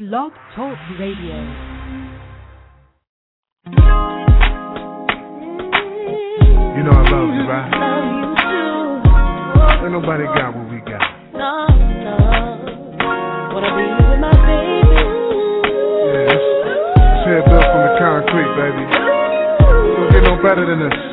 Blog Talk Radio. You know I love you, right? Ain't nobody got what we got. No. Wanna be with my baby. Yeah, it's head built from the concrete, baby. Don't get no better than this.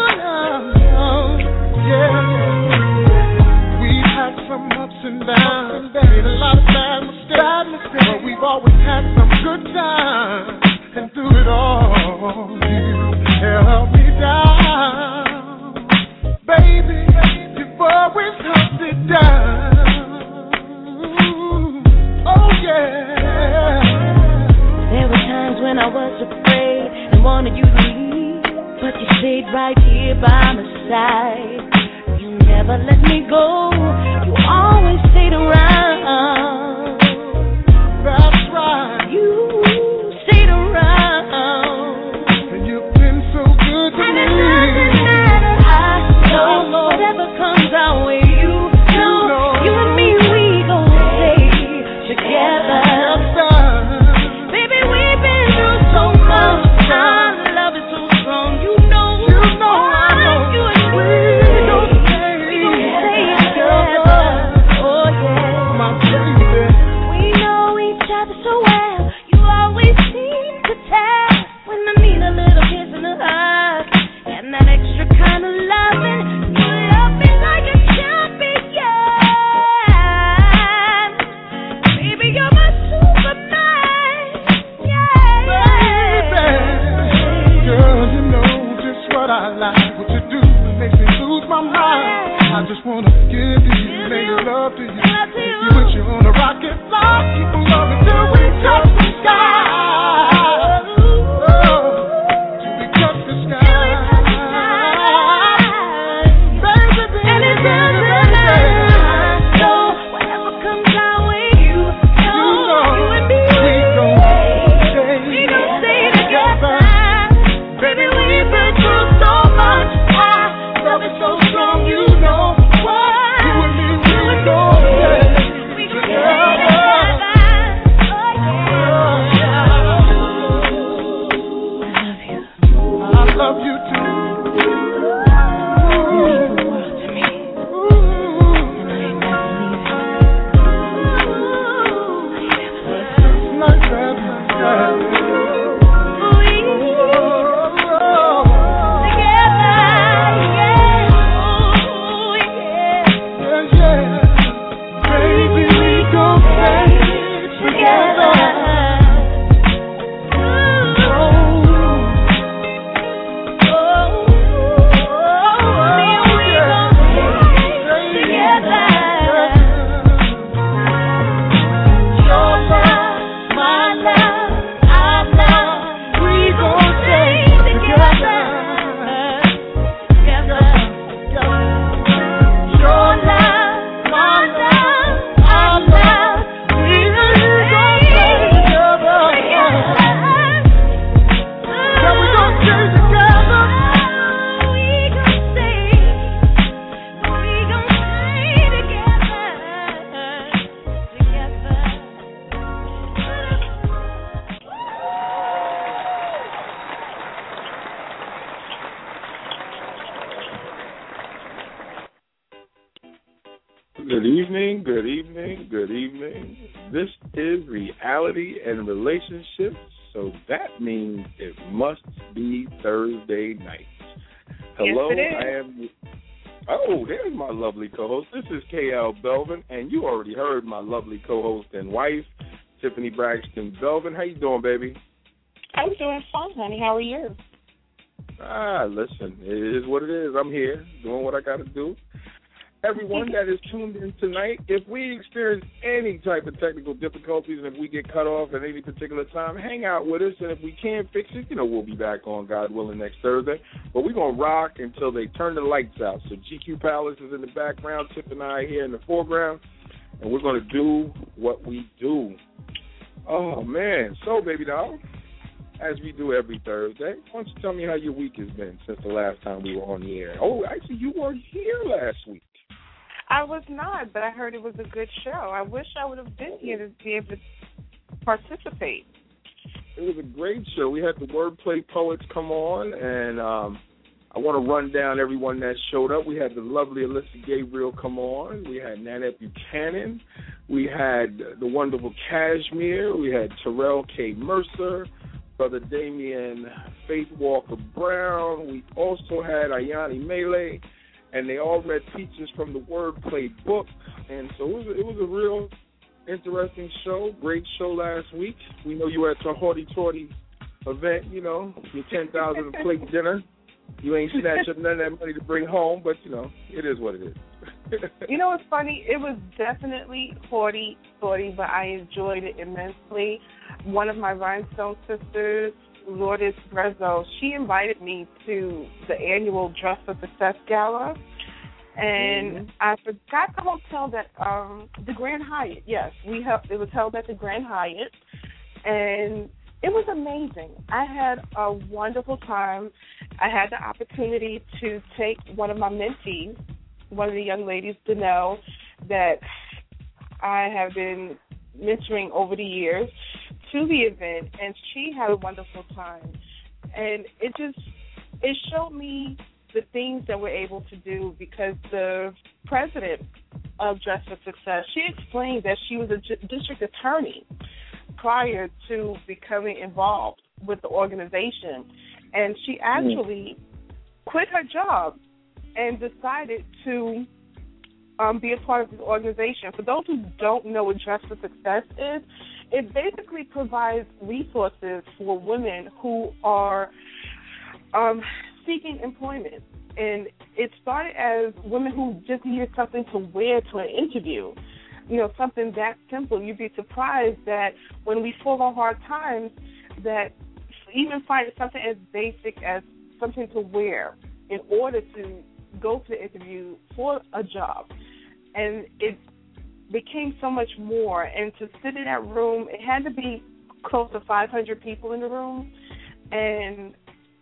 Yeah. We've had some ups and downs, made a lot of bad mistakes, but we've always had some good times. And through it all, you held me down. Baby, you've always held it down. Oh, yeah. There were times when I was afraid and wanted you to leave, but you stayed right here by my side. You never let me go. You always stayed around. That's right. You stayed around. And you've been so good to And me. it doesn't matter. I know whatever comes our way. You know, you and me, we gon' stay together. Baby, we've been through so much. Our love is so strong. You know I know. You and me, we gon' stay together. Oh yeah, My baby. we know each other so well. You always seem to tell when I need a little kiss and a hug, and that extra kind of loving. You love me like a champion. Baby, you're my Superman. Yeah. Girl, you know just what I like. What you do makes me lose my mind. I just wanna give you, make love to you. Be with you on a rocket flight. Keep on loving till we touch the sky. Oh, till we touch the sky. Baby, And it baby, doesn't baby, matter. So whatever comes our way, you know, you and me, we gon' we gon' stay together. Baby, we've been through so much. Our love is so strong, you know what? You and me, we gon' We gon' stay together. Oh yeah. I love you too. You mean the world to me, and I ain't never leaving. Like that, like that. Baby, we gon' stay together. Good evening, good evening, good evening. This is Reality and Relationships, so that means it must be Thursday night. Hello, Yes, it is. I am. Oh, there's my lovely co-host. This is KL Belvin, and you already heard my lovely co-host and wife, Tiffany Braxton Belvin. How you doing, baby? I'm doing fine, honey. How are you? Listen, it is what it is. I'm here doing what I got to do. Everyone that is tuned in tonight, if we experience any type of technical difficulties and if we get cut off at any particular time, hang out with us. And if we can't fix it, we'll be back on, God willing, next Thursday. But we're going to rock until they turn the lights out. So GQ Palace is in the background, Tip and I here in the foreground, and we're going to do what we do. Oh, man. So, baby doll, as we do every Thursday, why don't you tell me how your week has been since the last time we were on the air? Oh, actually, you weren't here last week. I was not, but I heard it was a good show. I wish I would have been here to be able to participate? It was a great show. We had the Wordplay Poets come on, and I want to run down everyone that showed up. We had the lovely Alyssa Gabriel come on. We had Nanette Buchanan. We had the wonderful Cashmere. We had Terrell K. Mercer, Brother Damian Faith Walker Brown. We also had Ayani Mele, and they all read pieces from the Wordplay book. And so it was a real interesting show. Great show last week. We know you were at your hoity-toity event, you know, your 10,000 plate dinner. You ain't snatched up none of that money to bring home, but, you know, it is what it is. You know what's funny? It was definitely hoity-toity, but I enjoyed it immensely. One of my Rhinestone sisters, Lourdes Brezzo, she invited me to the annual Dress for Success Gala. And I forgot the hotel that, the Grand Hyatt, yes. It was held at the Grand Hyatt. And it was amazing. I had a wonderful time. I had the opportunity to take one of my mentees, one of the young ladies, Danelle, that I have been mentoring over the years, to the event, and she had a wonderful time. And it showed me the things that we're able to do, because the president of Dress for Success, she explained that she was a district attorney prior to becoming involved with the organization. And she actually quit her job and decided to be a part of this organization. For those who don't know what Dress for Success is, it basically provides resources for women who are seeking employment. And it started as women who just needed something to wear to an interview. You know, something that simple. You'd be surprised that when we fall on hard times, that even finding something as basic as something to wear in order to go to the interview for a job. And it became so much more. And to sit in that room, it had to be close to 500 people in the room. And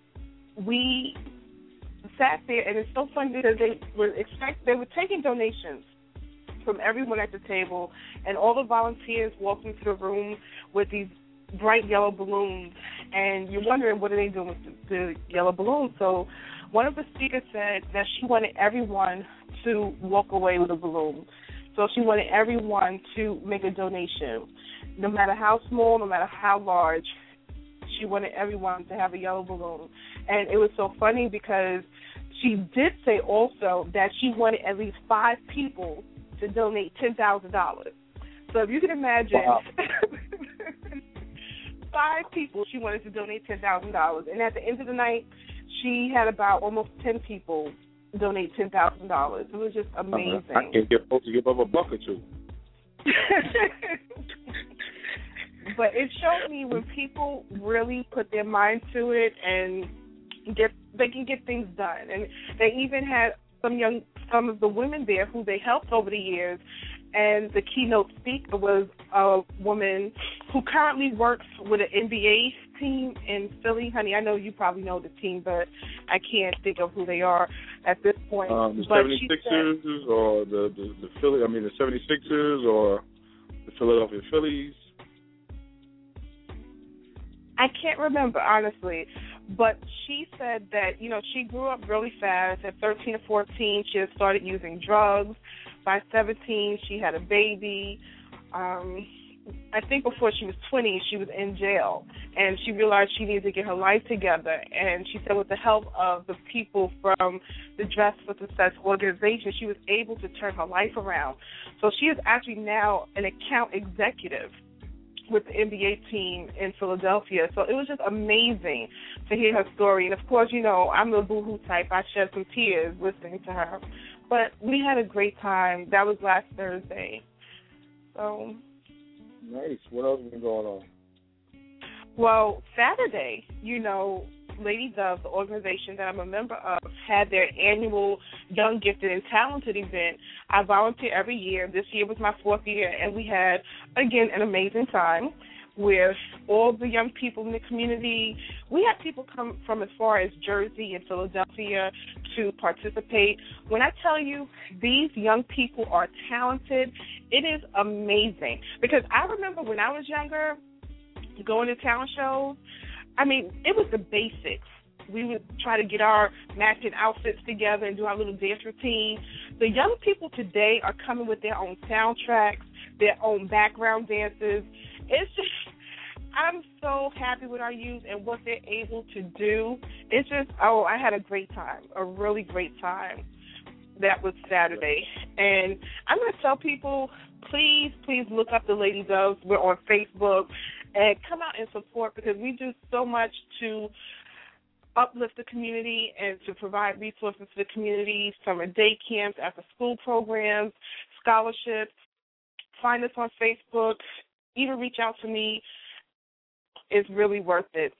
we sat there, and it's so funny because they were taking donations from everyone at the table, and all the volunteers walked into the room with these bright yellow balloons, and you're wondering what are they doing with the yellow balloons. So one of the speakers said that she wanted everyone to walk away with a balloon. So she wanted everyone to make a donation, no matter how small, no matter how large. She wanted everyone to have a yellow balloon. And it was so funny because she did say also that she wanted at least 5 people to donate $10,000. So if you can imagine, wow. 5 people she wanted to donate $10,000. And at the end of the night, she had about almost 10 people donate $10,000. It was just amazing. I can't get folks to give up a buck or two. But it showed me when people really put their mind to it and they can get things done. And they even had some of the women there who they helped over the years, and the keynote speaker was a woman who currently works with an NBA team in Philly. Honey, I know you probably know the team, but I can't think of who they are at this point. The 76ers or the Philly, the 76ers or the Philadelphia Phillies. I can't remember, honestly, but she said that, she grew up really fast. At 13 or 14, she had started using drugs. By 17, she had a baby. I think before she was 20, she was in jail, and she realized she needed to get her life together. And she said with the help of the people from the Dress for Success organization, she was able to turn her life around. So she is actually now an account executive with the NBA team in Philadelphia. So it was just amazing to hear her story. And, of course, I'm the boohoo type. I shed some tears listening to her. But we had a great time. That was last Thursday. So nice. What else has been going on? Well, Saturday, Lady Dove, the organization that I'm a member of, had their annual Young Gifted and Talented event. I volunteer every year. This year was my 4th year, and we had, again, an amazing time with all the young people in the community. We had people come from as far as Jersey and Philadelphia to participate. When I tell you these young people are talented, it is amazing. Because I remember when I was younger, going to talent shows, I mean, it was the basics. We would try to get our matching outfits together and do our little dance routine. The young people today are coming with their own soundtracks, their own background dances. It's just, I'm so happy with our youth and what they're able to do. It's just, I had a great time, a really great time. That was Saturday. And I'm going to tell people, please look up the Lady Doves. We're on Facebook. And come out and support, because we do so much to uplift the community and to provide resources to the community, summer day camps, after-school programs, scholarships. Find us on Facebook. Even reach out to me. It's really worth it.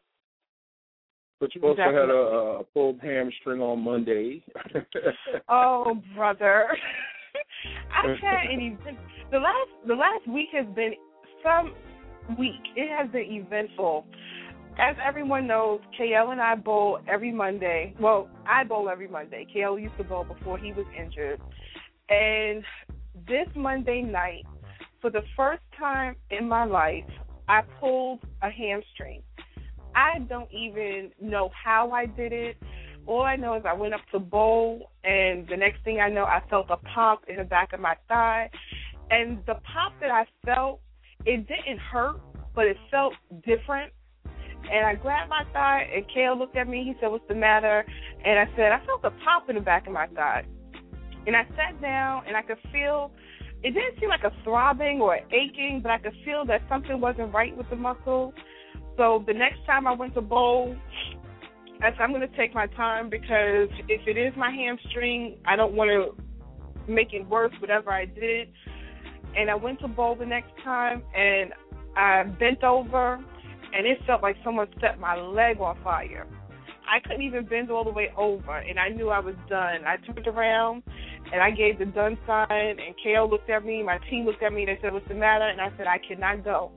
But you also had a pulled hamstring on Monday. Oh, brother. I've had an event. The last week has been some week. It has been eventful. As everyone knows, KL and I bowl every Monday. Well, I bowl every Monday. KL used to bowl before he was injured. And this Monday night, for the first time in my life, I pulled a hamstring. I don't even know how I did it. All I know is I went up to bowl, and the next thing I know, I felt a pop in the back of my thigh. And the pop that I felt, it didn't hurt, but it felt different. And I grabbed my thigh, and Kale looked at me. He said, "What's the matter?" And I said, "I felt a pop in the back of my thigh." And I sat down, and I could feel, it didn't seem like a throbbing or aching, but I could feel that something wasn't right with the muscle. So the next time I went to bowl, I said, I'm going to take my time, because if it is my hamstring, I don't want to make it worse, whatever I did. And I went to bowl the next time, and I bent over, and it felt like someone set my leg on fire. I couldn't even bend all the way over, and I knew I was done. I turned around, and I gave the done sign, and Kale looked at me, my team looked at me, and they said, "What's the matter?" And I said, "I cannot go."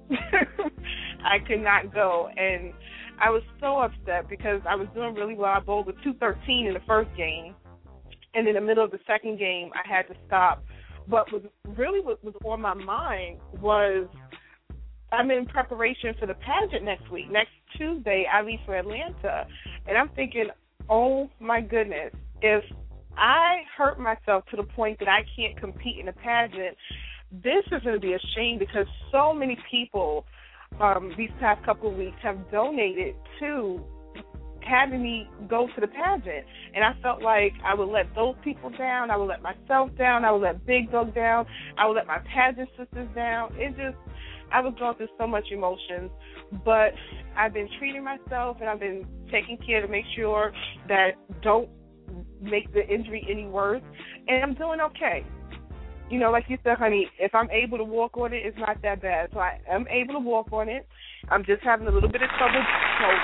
I could not go. And I was so upset, because I was doing really well. I bowled with 213 in the first game, and in the middle of the second game, I had to stop. But what was on my mind was, I'm in preparation for the pageant next week. Next Tuesday, I leave for Atlanta. And I'm thinking, oh, my goodness, if I hurt myself to the point that I can't compete in a pageant, this is going to be a shame, because so many people these past couple of weeks have donated to having me go to the pageant. And I felt like I would let those people down. I would let myself down. I would let Big Dog down. I would let my pageant sisters down. I was going through so much emotions. But I've been treating myself, and I've been taking care to make sure that don't make the injury any worse. And I'm doing okay. You know, like you said, honey, if I'm able to walk on it, it's not that bad. So I am able to walk on it. I'm just having a little bit of trouble bending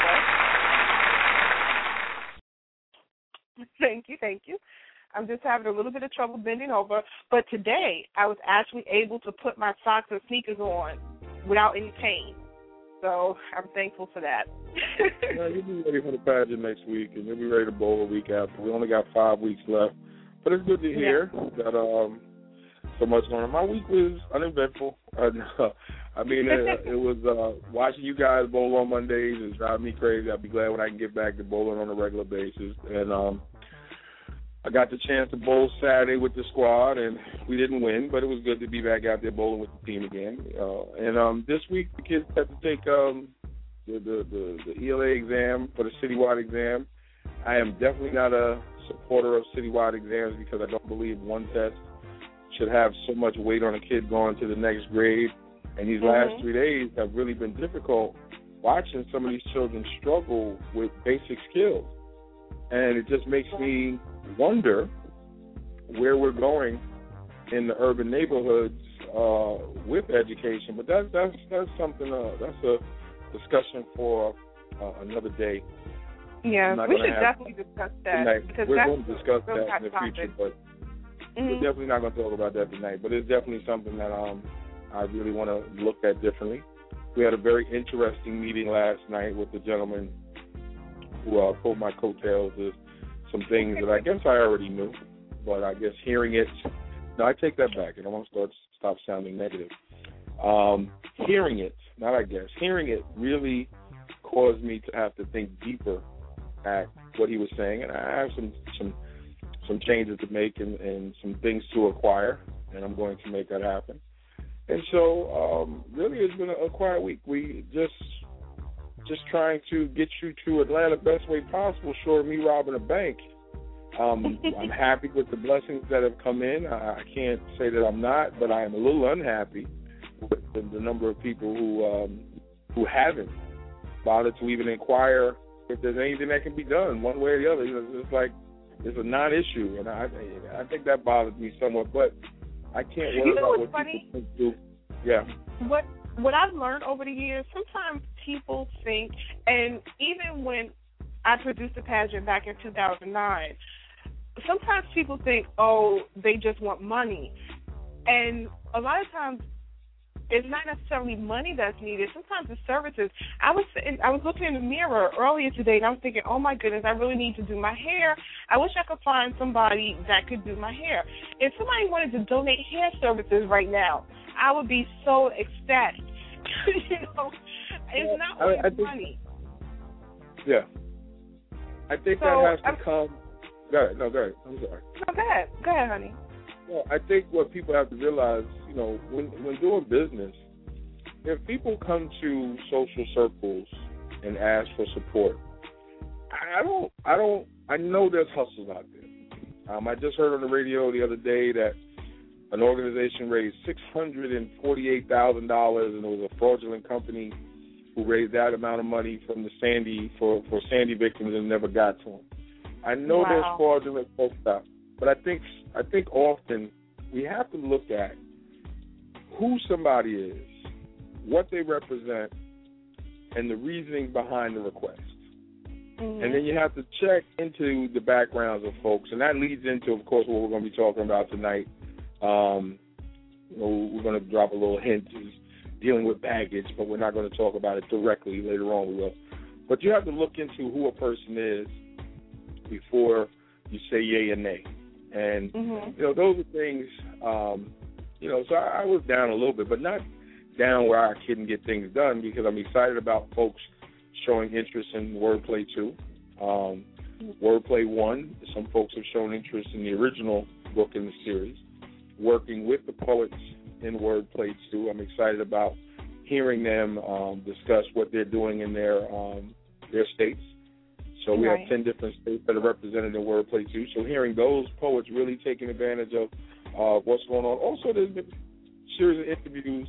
over. Thank you. I'm just having a little bit of trouble bending over. But today, I was actually able to put my socks and sneakers on without any pain. So I'm thankful for that. Yeah, you'll be ready for the pageant next week, and you'll be ready to bowl a week after. We only got 5 weeks left. But it's good to hear that so much on. My week was uneventful. I mean, it was watching you guys bowl on Mondays is driving me crazy. I'll be glad when I can get back to bowling on a regular basis. And I got the chance to bowl Saturday with the squad, and we didn't win, but it was good to be back out there bowling with the team again. And this week the kids had to take the ELA exam for the citywide exam. I am definitely not a supporter of citywide exams, because I don't believe one test should have so much weight on a kid going to the next grade. And these last 3 days have really been difficult, watching some of these children struggle with basic skills. And it just makes me wonder where we're going in the urban neighborhoods with education. But that's something, that's a discussion for another day. Yeah, we should definitely discuss that. Because we're going to discuss that in the future, but we're definitely not going to talk about that tonight. But it's definitely something that I really want to look at differently. We had a very interesting meeting last night with the gentleman who pulled my coattails to some things that I guess I already knew, but I guess hearing it, no, I take that back. I don't want to stop sounding negative. Hearing it really caused me to have to think deeper at what he was saying, and I have some changes to make and some things to acquire, and I'm going to make that happen. And so, really, it's been a quiet week. We just trying to get you to Atlanta the best way possible, short of me robbing a bank. I'm happy with the blessings that have come in. I can't say that I'm not, but I am a little unhappy with the number of people who haven't bothered to even inquire if there's anything that can be done one way or the other. It's like it's a non-issue, and I think that bothers me somewhat. But I can't worry about what funny? people do. Yeah. What I've learned over the years, sometimes people think, and even when I produced a pageant back in 2009, sometimes people think, oh, they just want money. And a lot of times it's not necessarily money that's needed. Sometimes it's services. I was looking in the mirror earlier today, and I was thinking, oh, my goodness, I really need to do my hair. I wish I could find somebody that could do my hair. If somebody wanted to donate hair services right now, I would be so ecstatic. It's not always money. Yeah. I think that has to come. Go ahead. I'm sorry. No, go ahead, honey. Well, I think what people have to realize, when doing business, if people come to social circles and ask for support, I know there's hustles out there. I just heard on the radio the other day that an organization raised $648,000, and it was a fraudulent company who raised that amount of money from the Sandy for Sandy victims and never got to them. I know there's fraudulent folks out, but I think often we have to look at who somebody is, what they represent, and the reasoning behind the request. Mm-hmm. And then you have to check into the backgrounds of folks, and that leads into, of course, what we're going to be talking about tonight. We're going to drop a little hint is dealing with baggage, but we're not going to talk about it directly. Later on we will. But you have to look into who a person is before you say yay and nay. And, those are things, so I was down a little bit, but not down where I couldn't get things done, because I'm excited about folks showing interest in Wordplay 2. Wordplay 1, some folks have shown interest in the original book in the series. Working with the poets in Wordplay 2, I'm excited about hearing them discuss what they're doing in their states. So we have 10 different states that are represented in Wordplay 2. So hearing those poets really taking advantage of what's going on. Also, there's been a series of interviews.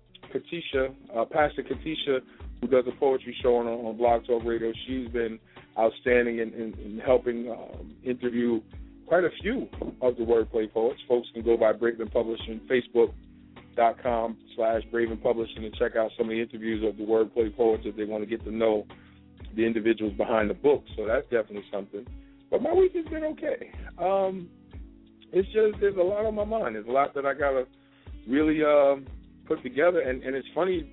Pastor Katisha, who does a poetry show on Blog Talk Radio, she's been outstanding in helping interview quite a few of the Wordplay poets. Folks can go by Braven Publishing, Facebook.com/Braven Publishing, and check out some of the interviews of the Wordplay poets if they want to get to know the individuals behind the book. So that's definitely something. But my week has been okay. It's just there's a lot on my mind. There's a lot that I got to really put together. And it's funny,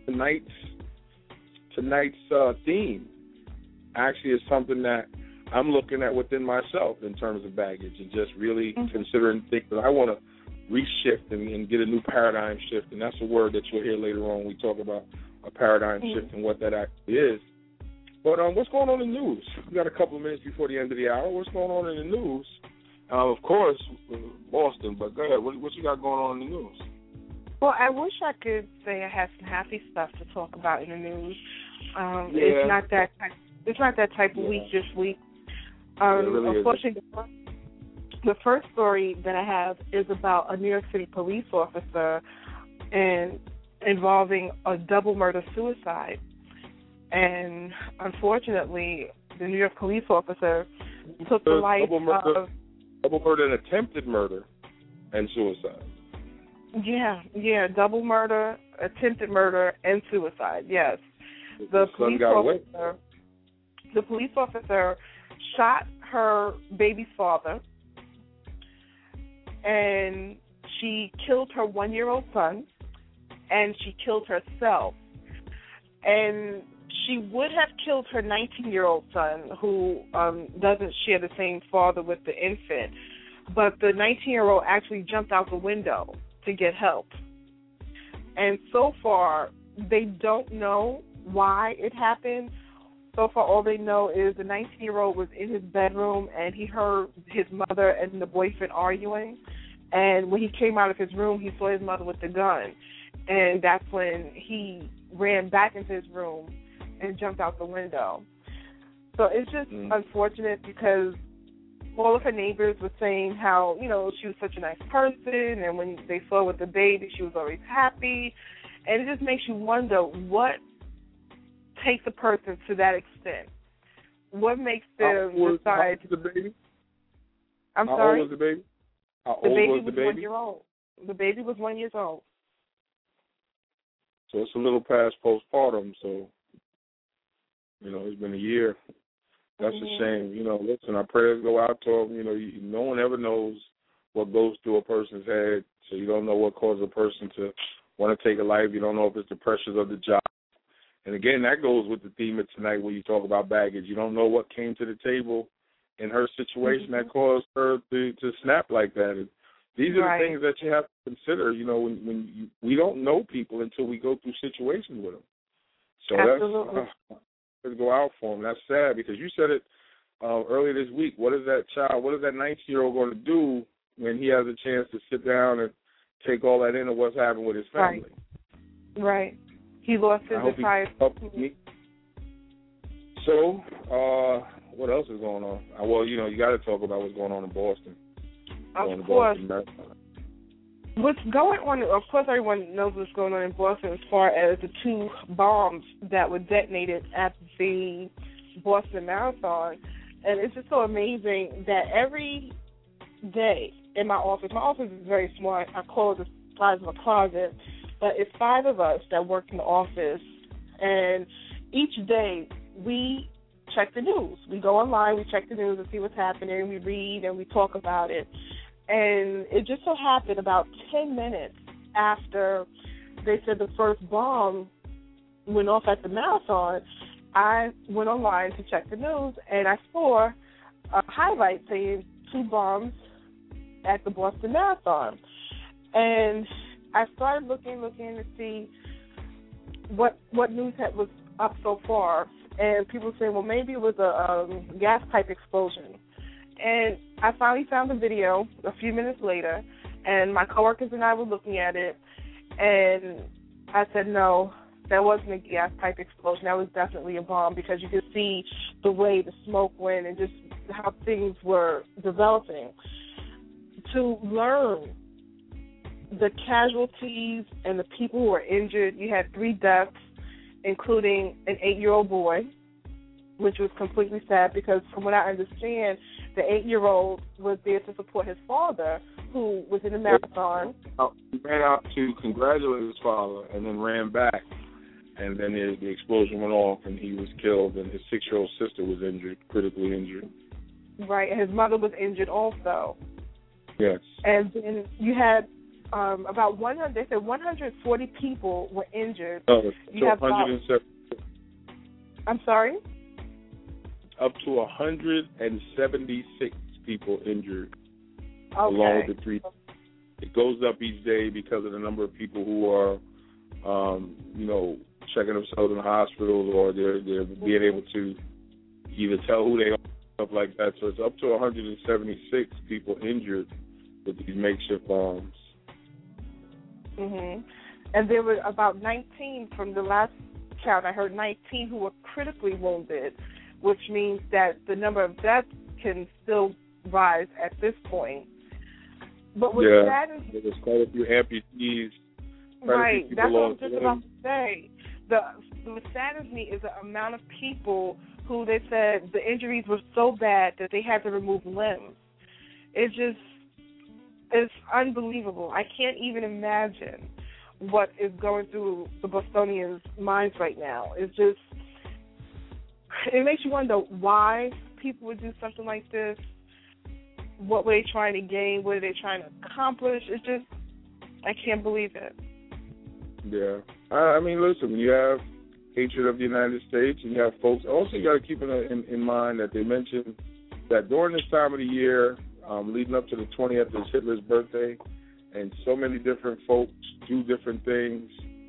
tonight's theme actually is something that I'm looking at within myself in terms of baggage and just really considering things that I want to reshift and get a new paradigm shift. And that's a word that you'll hear later on when we talk about a paradigm shift and what that actually is. But what's going on in the news? We got a couple of minutes before the end of the hour. What's going on in the news? Of course, Boston, but go ahead. What you got going on in the news? Well, I wish I could say I had some happy stuff to talk about in the news. It's not that type of week this week. It really unfortunately, the first story that I have is about a New York City police officer and involving a double murder-suicide. And unfortunately, the New York police officer took the life of... Double murder and attempted murder and suicide. Yeah, double murder, attempted murder, and suicide, yes. The police officer shot her baby's father, and she killed her 1-year-old son, and she killed herself. And she would have killed her 19-year-old son, who doesn't share the same father with the infant, but the 19-year-old actually jumped out the window to get help. And so far, they don't know why it happened. So far, all they know is the 19-year-old was in his bedroom, and he heard his mother and the boyfriend arguing. And when he came out of his room, he saw his mother with the gun. And that's when he ran back into his room and jumped out the window. So it's just unfortunate because all of her neighbors were saying how, you know, she was such a nice person, and when they saw her with the baby, she was always happy. And it just makes you wonder what takes a person to that extent. What makes them decide? How old was the baby? I'm sorry? How old was the baby? How old was the baby? 1 year old. The baby was 1 year old. So it's a little past postpartum, so, you know, it's been a year. That's a shame. You know, listen, our prayers go out to them. You know, no one ever knows what goes through a person's head, so you don't know what causes a person to want to take a life. You don't know if it's the pressures of the job. And, again, that goes with the theme of tonight when you talk about baggage. You don't know what came to the table in her situation that caused her to snap like that. And these are the things that you have to consider, you know, when we don't know people until we go through situations with them. So Absolutely. Let's go out for them. That's sad because you said it earlier this week. What is that 19-year-old going to do when he has a chance to sit down and take all that in of what's happened with his family? Right. He lost his entire... So, what else is going on? Well, you know, you got to talk about what's going on in Boston. Of course. What's going on, of course everyone knows what's going on in Boston as far as the 2 bombs that were detonated at the Boston Marathon. And it's just so amazing that every day in my office is very small. I call it the size of a closet, but it's 5 of us that work in the office. And each day we check the news. We go online, we check the news and see what's happening. We read and we talk about it. And it just so happened about 10 minutes after they said the first bomb went off at the marathon, I went online to check the news, and I saw a highlight saying 2 bombs at the Boston Marathon. And I started looking to see what news was up so far. And people saying, well, maybe it was a gas pipe explosion. And I finally found the video a few minutes later, and my coworkers and I were looking at it, and I said, no, that wasn't a gas pipe explosion. That was definitely a bomb because you could see the way the smoke went and just how things were developing. To learn the casualties and the people who were injured, you had 3 deaths, including an 8-year-old boy, which was completely sad because from what I understand, the 8-year-old was there to support his father, who was in the marathon. He ran out to congratulate his father and then ran back. And then the explosion went off and he was killed, and his 6-year-old sister was injured, critically injured. Right, and his mother was injured also. Yes. And then you had about 100, they said 140 people were injured. Oh, you have 170. I'm sorry? Up to 176 people injured, along with the 3. It goes up each day because of the number of people who are, you know, checking themselves in the hospital, or they're being able to either tell who they are, stuff like that. So it's up to 176 people injured with these makeshift bombs. And there were about 19 from the last count. I heard 19 who were critically wounded, which means that the number of deaths can still rise at this point. But what saddens me, there's quite a few amputees. Right, that's what I'm just about to say. What saddens me is the amount of people who they said the injuries were so bad that they had to remove limbs. It's unbelievable. I can't even imagine what is going through the Bostonians' minds right now. It makes you wonder why people would do something like this. What were they trying to gain? What are they trying to accomplish? It's just, I can't believe it. Yeah. I mean, listen, you have hatred of the United States, and you have folks. Also, you got to keep in mind that they mentioned that during this time of the year, leading up to the 20th is Hitler's birthday, and so many different folks do different things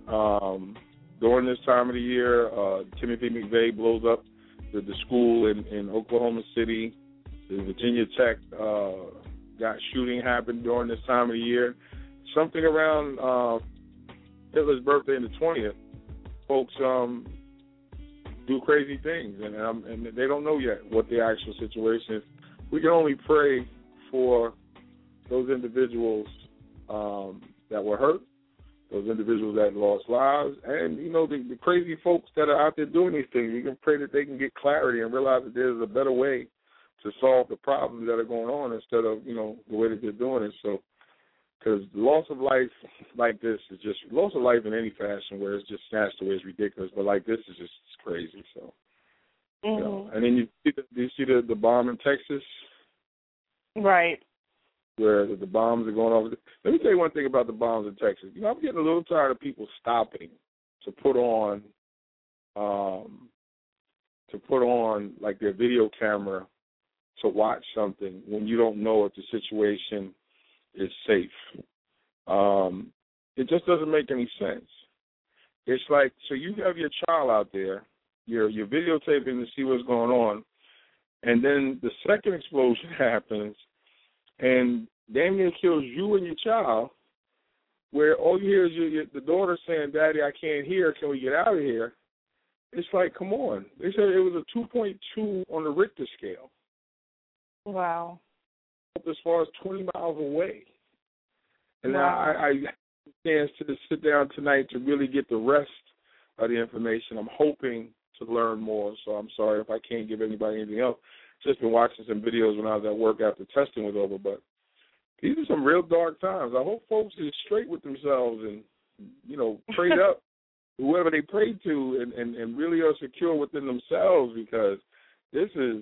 During this time of the year, Timothy McVeigh blows up the school in Oklahoma City. The Virginia Tech shooting happened during this time of the year. Something around Hitler's birthday in the 20th, folks do crazy things, and they don't know yet what the actual situation is. We can only pray for those individuals that were hurt, those individuals that lost lives, and, the crazy folks that are out there doing these things. We can pray that they can get clarity and realize that there's a better way to solve the problems that are going on instead of, the way that they're doing it. So, because loss of life like this is just, loss of life in any fashion where it's just snatched away is ridiculous, but like this is just crazy. So, and then you see the bomb in Texas? Right. Where the bombs are going off. Let me tell you one thing about the bombs in Texas. I'm getting a little tired of people stopping to put on like their video camera to watch something when you don't know if the situation is safe. It just doesn't make any sense. It's like, so you have your child out there, you're videotaping to see what's going on, and then the second explosion happens, and damn near kills you and your child, where all you hear is the daughter saying, "Daddy, I can't hear. Can we get out of here?" It's like, come on. They said it was a 2.2 on the Richter scale. Wow. As far as 20 miles away. And wow. I had a chance to sit down tonight to really get the rest of the information. I'm hoping to learn more, so I'm sorry if I can't give anybody anything else. Just been watching some videos when I was at work after testing was over, but these are some real dark times. I hope folks are straight with themselves and, prayed up whoever they pray to and really are secure within themselves, because this is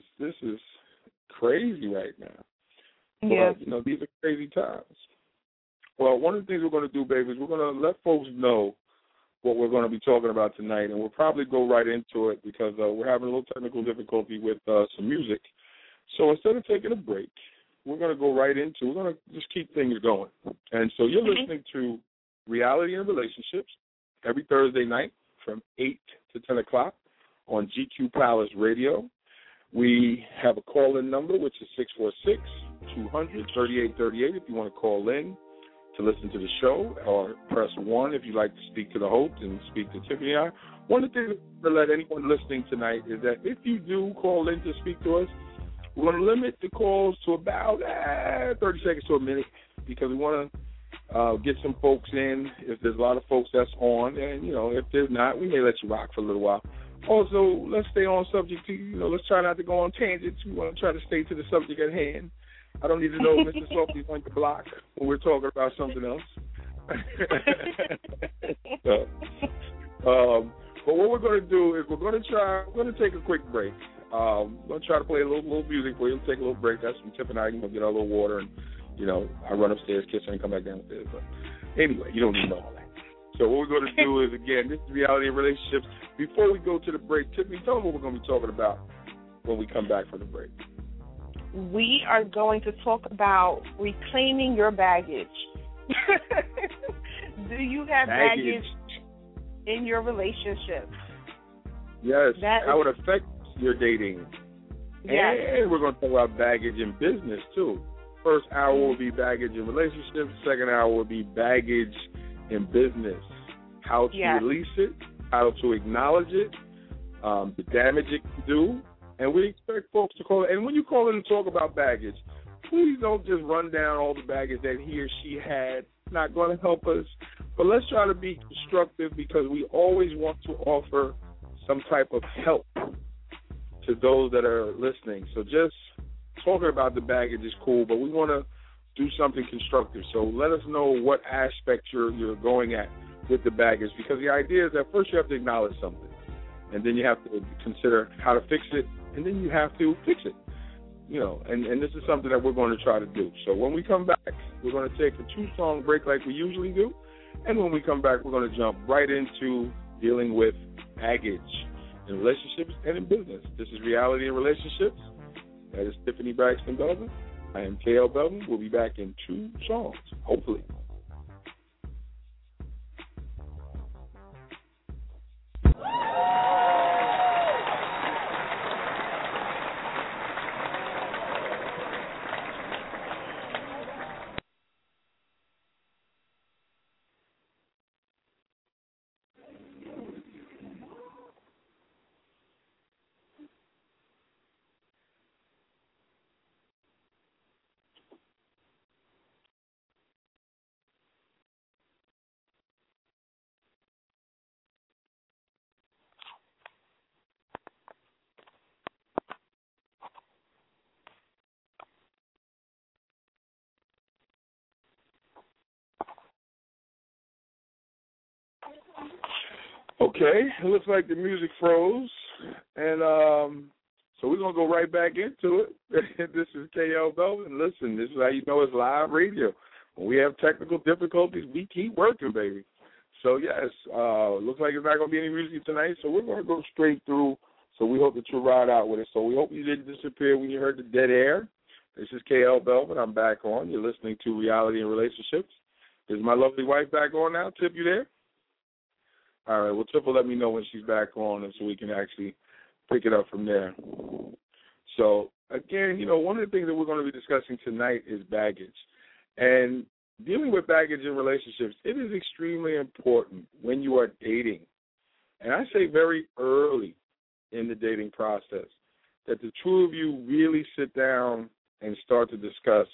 crazy right now. Yeah. But, these are crazy times. Well, one of the things we're going to do, baby, is we're going to let folks know what we're going to be talking about tonight, and we'll probably go right into it because we're having a little technical difficulty with some music. So instead of taking a break, we're going to go right into, we're going to just keep things going. And so you're listening to Reality and Relationships every Thursday night from 8 to 10 o'clock on GQ Palace Radio. We have a call-in number, which is 646-200-3838 if you want to call in to listen to the show, or press 1 if you'd like to speak to the host and speak to Tiffany and I. One of the things to let anyone listening tonight is that if you do call in to speak to us, we're going to limit the calls to about 30 seconds to a minute, because we want to get some folks in if there's a lot of folks that's on. And, if there's not, we may let you rock for a little while. Also, let's stay on subject to, let's try not to go on tangents. We want to try to stay to the subject at hand. I don't need to know Mr. Sophie's on the block when we're talking about something else. But what we're going to do is we're going to take a quick break. I'm going to try to play a little music for you. We'll take a little break. That's from Tip and I. Get our little water, and, I run upstairs, kiss her, and come back downstairs. But anyway, you don't need to know all that. So what we're going to do is, again, this is Reality and Relationships. Before we go to the break, Tiffany, tell them what we're going to be talking about when we come back from the break. We are going to talk about reclaiming your baggage. Do you have baggage in your relationship? Yes. How it affects your dating. Yes. And we're going to talk about baggage in business, too. First hour will be baggage in relationships. Second hour will be baggage in business. How to release it, how to acknowledge it, the damage it can do. And we expect folks to call. And when you call in and talk about baggage, please don't just run down all the baggage that he or she had. It's not going to help us. But let's try to be constructive, because we always want to offer some type of help to those that are listening. So just talking about the baggage is cool, but we want to do something constructive. So let us know what aspect you're going at with the baggage, because the idea is that first you have to acknowledge something, and then you have to consider how to fix it, and then you have to fix it. And this is something that we're going to try to do. So when we come back, we're going to take a 2-song break like we usually do, and when we come back, we're going to jump right into dealing with baggage in relationships and in business. This is Reality and Relationships. That is Tiffany Braxton Belvin. I am KL Belvin. We'll be back in 2 songs, hopefully. Okay, it looks like the music froze, and so we're going to go right back into it. This is KL Belvin. Listen, this is how you know it's live radio. When we have technical difficulties, we keep working, baby. So, yes, looks like it's not going to be any music tonight, so we're going to go straight through. So we hope that you ride out with it. So we hope you didn't disappear when you heard the dead air. This is KL Belvin. I'm back on. You're listening to Reality and Relationships. Is my lovely wife back on now? Tip, you there? All right, well, Tip will let me know when she's back on, and so we can actually pick it up from there. So, again, one of the things that we're going to be discussing tonight is baggage. And dealing with baggage in relationships, it is extremely important when you are dating. And I say very early in the dating process that the two of you really sit down and start to discuss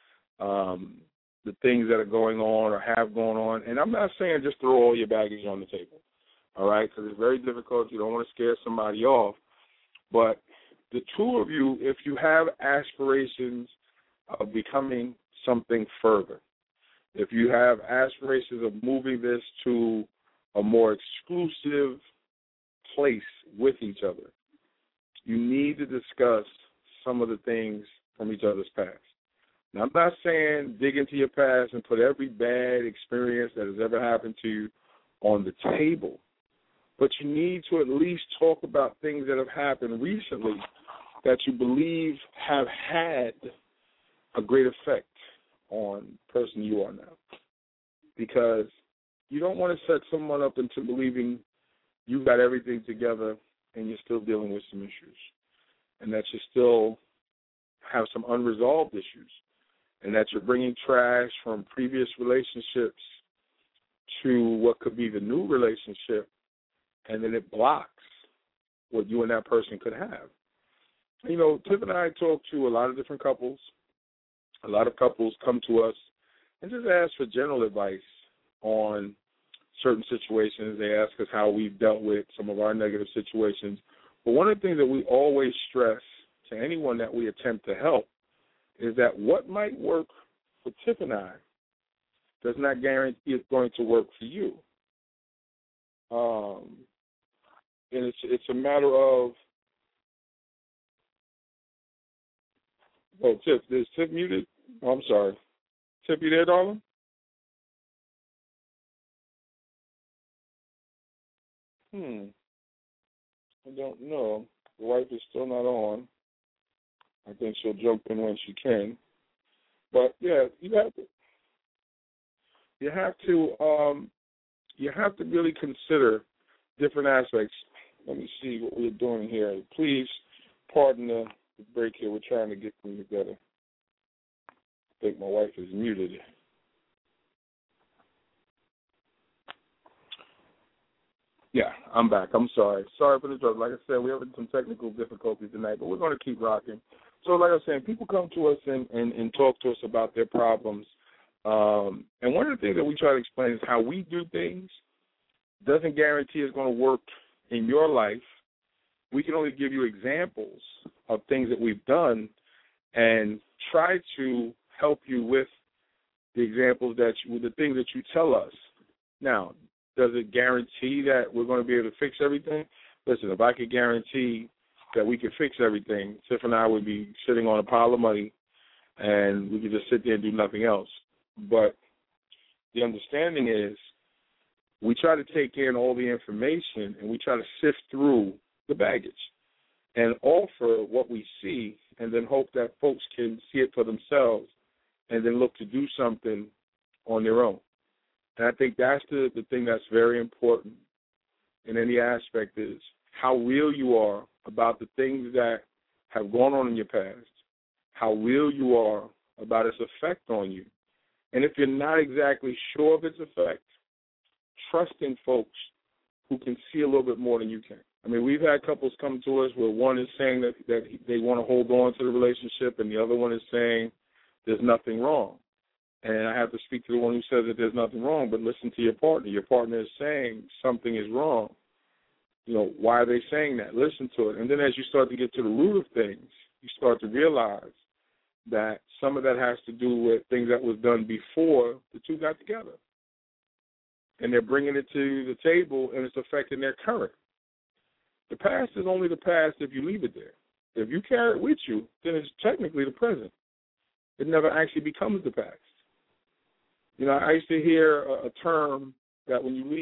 the things that are going on or have gone on. And I'm not saying just throw all your baggage on the table, all right, because it's very difficult. You don't want to scare somebody off. But the two of you, if you have aspirations of becoming something further, if you have aspirations of moving this to a more exclusive place with each other, you need to discuss some of the things from each other's past. Now, I'm not saying dig into your past and put every bad experience that has ever happened to you on the table, but you need to at least talk about things that have happened recently that you believe have had a great effect on the person you are now. Because you don't want to set someone up into believing you got everything together and you're still dealing with some issues, and that you still have some unresolved issues, and that you're bringing trash from previous relationships to what could be the new relationship, and then it blocks what you and that person could have. Tip and I talk to a lot of different couples. A lot of couples come to us and just ask for general advice on certain situations. They ask us how we've dealt with some of our negative situations. But one of the things that we always stress to anyone that we attempt to help is that what might work for Tip and I does not guarantee it's going to work for you. And it's a matter of, Tip, is Tip muted? Oh, I'm sorry. Tip, you there, darling? I don't know. The wife is still not on. I think she'll jump in when she can. But yeah, you have to really consider different aspects. Let me see what we're doing here. Please pardon the break here. We're trying to get them together. I think my wife is muted. Yeah, I'm back. I'm sorry. Sorry for the trouble. Like I said, we're having some technical difficulties tonight, but we're going to keep rocking. So like I was saying, people come to us and talk to us about their problems. And one of the things that we try to explain is how we do things doesn't guarantee it's going to work in your life. We can only give you examples of things that we've done and try to help you with the examples with the things that you tell us. Now, does it guarantee that we're going to be able to fix everything? Listen, if I could guarantee that we could fix everything, Tiff and I would be sitting on a pile of money and we could just sit there and do nothing else. But the understanding is we try to take in all the information and we try to sift through the baggage and offer what we see and then hope that folks can see it for themselves and then look to do something on their own. And I think that's the thing that's very important in any aspect is how real you are about the things that have gone on in your past, how real you are about its effect on you. And if you're not exactly sure of its effect, trust in folks who can see a little bit more than you can. I mean, we've had couples come to us where one is saying that they want to hold on to the relationship and the other one is saying there's nothing wrong. And I have to speak to the one who says that there's nothing wrong, but listen to your partner. Your partner is saying something is wrong. Why are they saying that? Listen to it. And then as you start to get to the root of things, you start to realize that some of that has to do with things that was done before the two got together. and they're bringing it to the table, and it's affecting their current. The past is only the past if you leave it there. If you carry it with you, then it's technically the present. It never actually becomes the past. You know, I used to hear a term that when you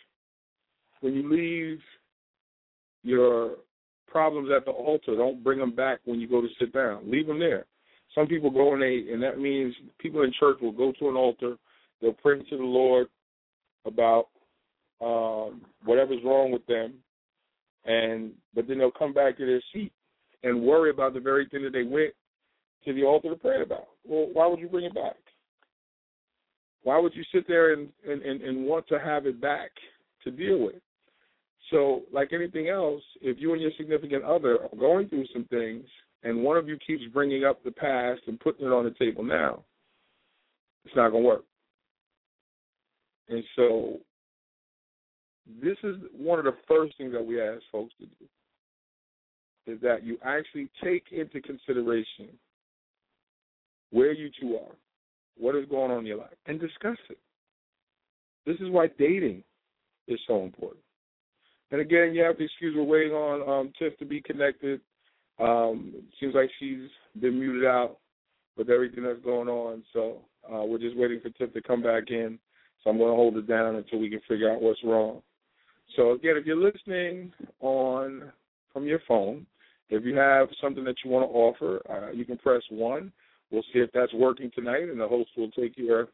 leave your problems at the altar, don't bring them back when you go to sit down. Leave them there. Some people go and that means people in church will go to an altar, they'll pray to the Lord about whatever's wrong with them, but then they'll come back to their seat and worry about the very thing that they went to the altar to pray about. Well, why would you bring it back? Why would you sit there and want to have it back to deal with? So, like anything else, if you and your significant other are going through some things and one of you keeps bringing up the past and putting it on the table now, it's not going to work. And so this is one of the first things that we ask folks to do, is that you actually take into consideration where you two are, what is going on in your life, and discuss it. This is why dating is so important. And again, you have to excuse we're waiting on Tiff to be connected. It seems like she's been muted out with everything that's going on, so we're just waiting for Tiff to come back in. So I'm going to hold it down until we can figure out what's wrong. So again, if you're listening from your phone, if you have something that you want to offer, you can press 1. We'll see if that's working tonight, and the host will take your.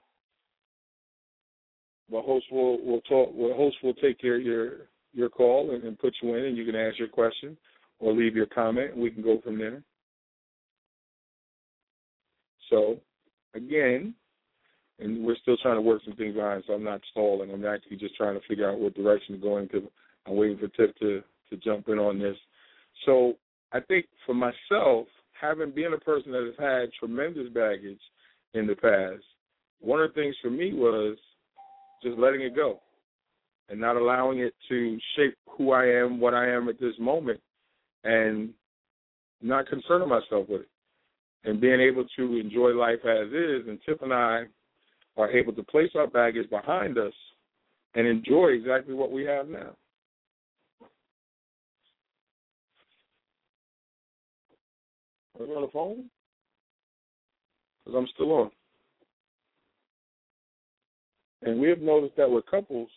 The host will take your call and put you in, and you can ask your question or leave your comment, and we can go from there. So, again, and we're still trying to work some things behind, so I'm not stalling. I'm actually just trying to figure out what direction to go in because I'm waiting for Tiff to jump in on this. So I think for myself, having been a person that has had tremendous baggage in the past, one of the things for me was just letting it go and not allowing it to shape who I am, what I am at this moment, and not concerning myself with it and being able to enjoy life as is. And Tiff and I are able to place our baggage behind us and enjoy exactly what we have now. Are you on the phone? Because I'm still on. And we have noticed that with couples.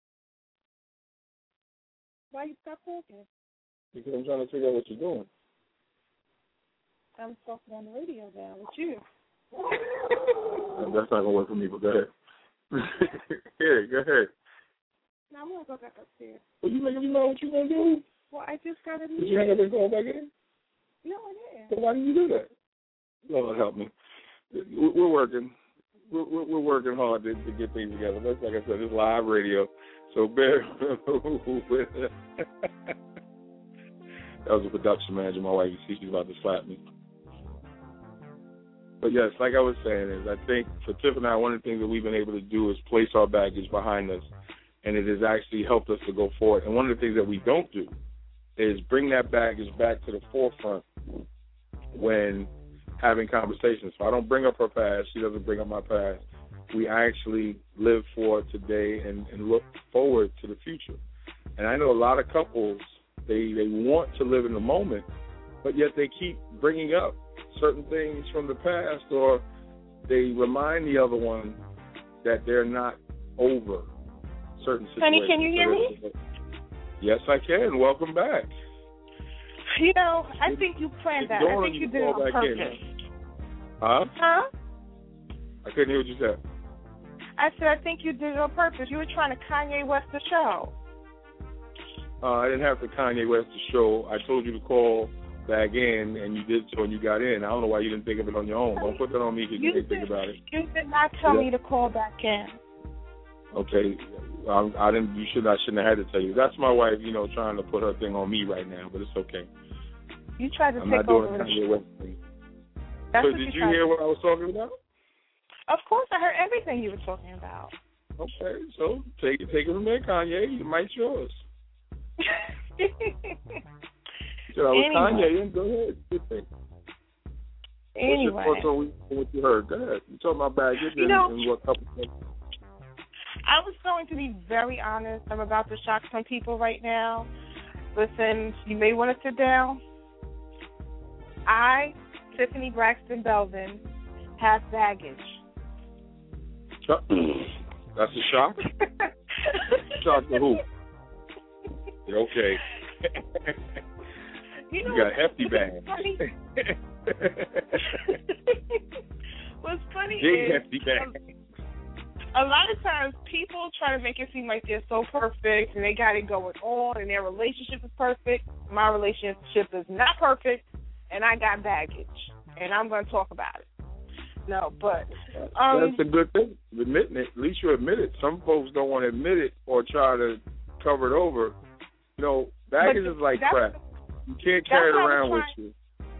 Why you stop talking? Because I'm trying to figure out what you're doing. I'm talking on the radio now with you. That's not going to work for me, but go ahead. Here, go ahead. No, I'm going to go back upstairs. Well, you know what you're going to do? Well, I just got a Did you hang up and call back in? No, I didn't. So why didn't you do that? Lord help me. We're working. We're working hard to get things together. That's like I said, it's live radio, so bear with it. That was a production manager. My wife, you see, she's about to slap me. But yes, like I was saying, is I think for Tiff and I, one of the things that we've been able to do is place our baggage behind us, and it has actually helped us to go forward. And one of the things that we don't do is bring that baggage back to the forefront when having conversations. So I don't bring up her past. She doesn't bring up my past. We actually live for today and look forward to the future. And I know a lot of couples, they want to live in the moment, but yet they keep bringing up certain things from the past, or they remind the other one that they're not over certain situations. Honey, can you hear me? Yes, I can. Welcome back. You know, I think you planned that. I think you did it on purpose. Huh? Huh? I couldn't hear what you said. I said I think you did it on purpose. You were trying to Kanye West the show. I didn't have to Kanye West the show. I told you to call back in, and you did so, and you got in. I don't know why you didn't think of it on your own. Don't put that on me because you didn't think about it. You did not tell me to call back in. Okay. I didn't. I shouldn't have had to tell you. That's my wife, trying to put her thing on me right now, but it's okay. You tried to I'm take not over doing the Kanye West thing. That's so did you hear what I was talking about? Of course, I heard everything you were talking about. Okay, so take it from there, Kanye. The mic's yours. So I was Kanye, and go ahead. Anyway. What's your thoughts on what you heard? Go ahead. You talking about baggage and what couple things? I was going to be very honest. I'm about to shock some people right now. Listen, you may want to sit down. I, Tiffany Braxton Belvin, have baggage. That's a shock? Shock to who? Okay. You know, you got a hefty bag. What's funny Big is hefty bag. a lot of times people try to make it seem like they're so perfect and they got it going on and their relationship is perfect. My relationship is not perfect, and I got baggage, and I'm going to talk about it. No, but that's a good thing. Admitting it, at least you admit it. Some folks don't want to admit it or try to cover it over. You know, baggage is like crap. You can't carry it around with you.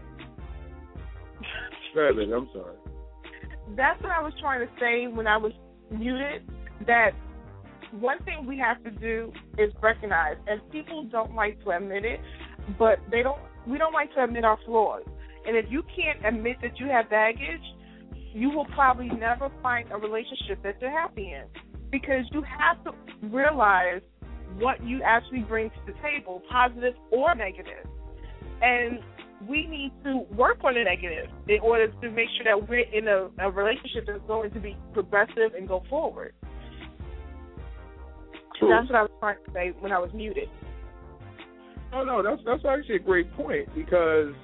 I'm sorry. That's what I was trying to say when I was muted, that one thing we have to do is recognize, and people don't like to admit it, but we don't like to admit our flaws. And if you can't admit that you have baggage, you will probably never find a relationship that you're happy in, because you have to realize what you actually bring to the table, positive or negative. And we need to work on the negative in order to make sure that we're in a relationship that's going to be progressive and go forward. True. That's what I was trying to say when I was muted. No, that's actually a great point, because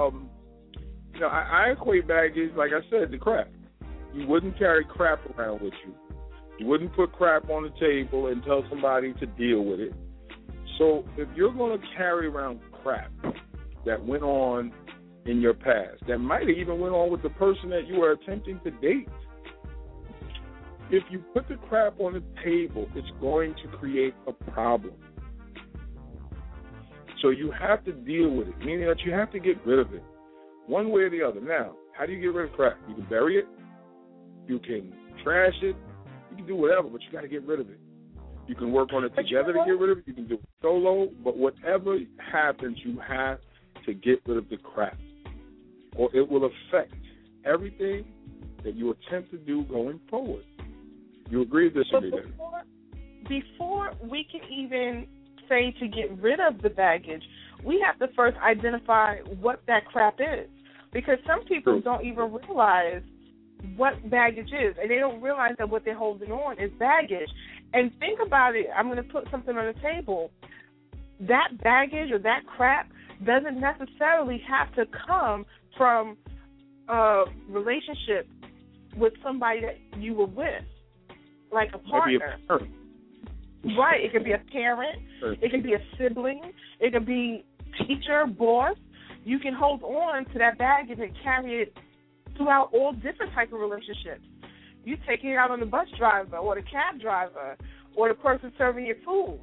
I equate baggage, like I said, to crap. You wouldn't carry crap around with you. You wouldn't put crap on the table and tell somebody to deal with it. So if you're going to carry around crap that went on in your past, that might have even went on with the person that you were attempting to date, if you put the crap on the table, it's going to create a problem. So you have to deal with it, meaning that you have to get rid of it, one way or the other. Now, how do you get rid of crap? You can bury it, you can trash it, you can do whatever, but you got to get rid of it. You can work on it together to get rid of it. You can do it solo, but whatever happens, you have to get rid of the crap, or it will affect everything that you attempt to do going forward. You agree or disagree? Before we can even say to get rid of the baggage, we have to first identify what that crap is, because some people don't even realize what baggage is, and they don't realize that what they're holding on is baggage. And think about it. I'm going to put something on the table. That baggage or that crap doesn't necessarily have to come from a relationship with somebody that you were with, like a partner. Right. It could be a parent. It could be a sibling. It could be teacher, boss. You can hold on to that baggage and carry it throughout all different types of relationships. You take it out on the bus driver or the cab driver or the person serving your food.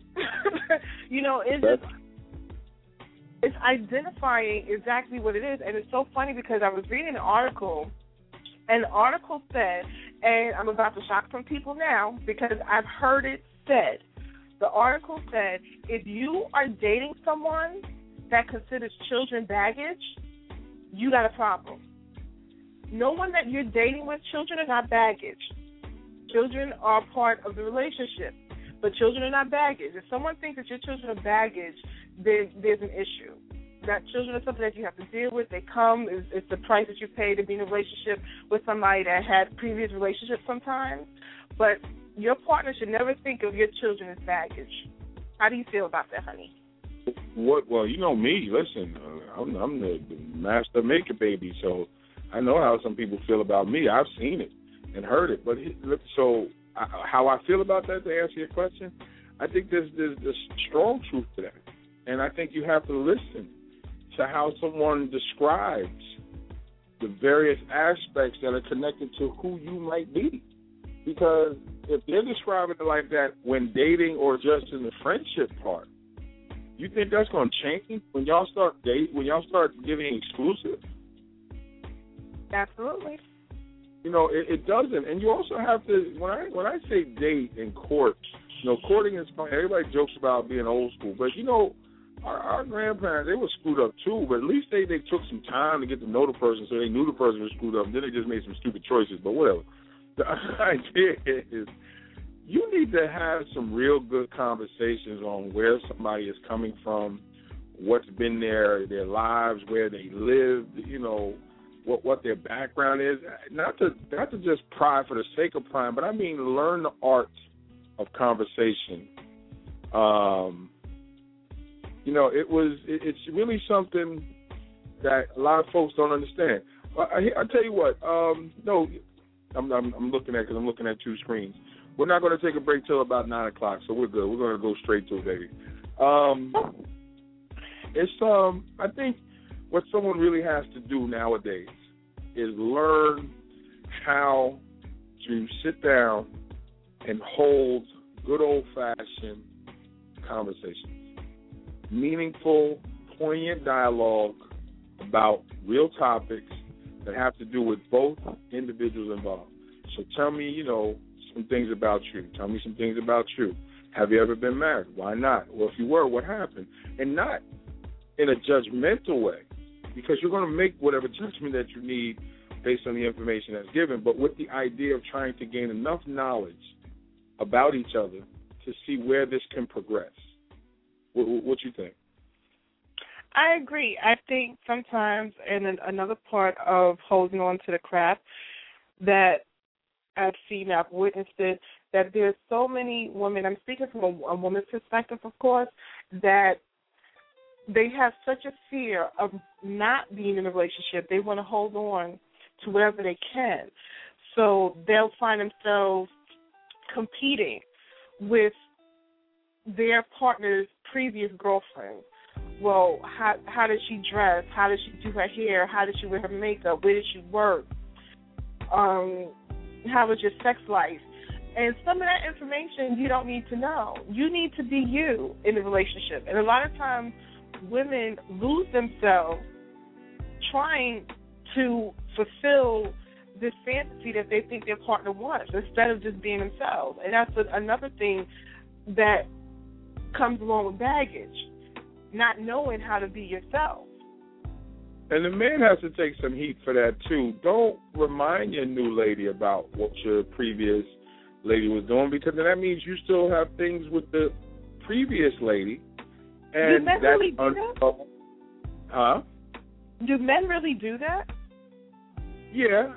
It's identifying exactly what it is. And it's so funny because I was reading an article, and the article said, and I'm about to shock some people now because I've heard it said, the article said, if you are dating someone that considers children baggage, you got a problem. No one that you're dating with, children are not baggage. Children are part of the relationship, but children are not baggage. If someone thinks that your children are baggage, then there's an issue. That children are something that you have to deal with. They come. It's the price that you pay to be in a relationship with somebody that had previous relationships sometimes. But your partner should never think of your children as baggage. How do you feel about that, honey? Well, you know me. Listen, I'm the master maker baby, so I know how some people feel about me. I've seen it and heard it. But how I feel about that, to answer your question, I think there's strong truth to that. And I think you have to listen to how someone describes the various aspects that are connected to who you might be. Because if they're describing it like that when dating or just in the friendship part, you think that's going to change when y'all start giving exclusive? Absolutely. It doesn't. And you also have to, when I say date and court, courting is fine. Everybody jokes about being old school, but our grandparents, they were screwed up too, but at least they took some time to get to know the person, so they knew the person was screwed up, and then they just made some stupid choices, but whatever. The idea is you need to have some real good conversations on where somebody is coming from, what's been their lives, where they live, you know, what their background is. Not to just pry for the sake of prying, but I mean learn the art of conversation. You know, it's really something that a lot of folks don't understand. I tell you what, no, I'm looking at, because I'm looking at two screens. We're not going to take a break till about 9 o'clock, so we're good. We're going to go straight to it, baby. I think what someone really has to do nowadays is learn how to sit down and hold good old-fashioned conversations, meaningful, poignant dialogue about real topics that have to do with both individuals involved. So tell me, you know, some things about you. Tell me some things about you. Have you ever been married? Why not? Well, if you were, what happened? And not in a judgmental way, because you're going to make whatever judgment that you need based on the information that's given, but with the idea of trying to gain enough knowledge about each other to see where this can progress. What you think? I agree. I think sometimes, and another part of holding on to the craft that I've seen, I've witnessed it, that there's so many women, I'm speaking from a woman's perspective, of course, that they have such a fear of not being in a relationship. They want to hold on to whatever they can. So they'll find themselves competing with their partner's previous girlfriend. Well, how does she dress? How does she do her hair? How does she wear her makeup? Where does she work? How is your sex life? And some of that information you don't need to know. You need to be you in a relationship. And a lot of times women lose themselves trying to fulfill this fantasy that they think their partner wants instead of just being themselves. And that's another thing that comes along with baggage, not knowing how to be yourself. And the man has to take some heat for that, too. Don't remind your new lady about what your previous lady was doing, because then that means you still have things with the previous lady. And do men really do that? Huh? Do men really do that? Yeah.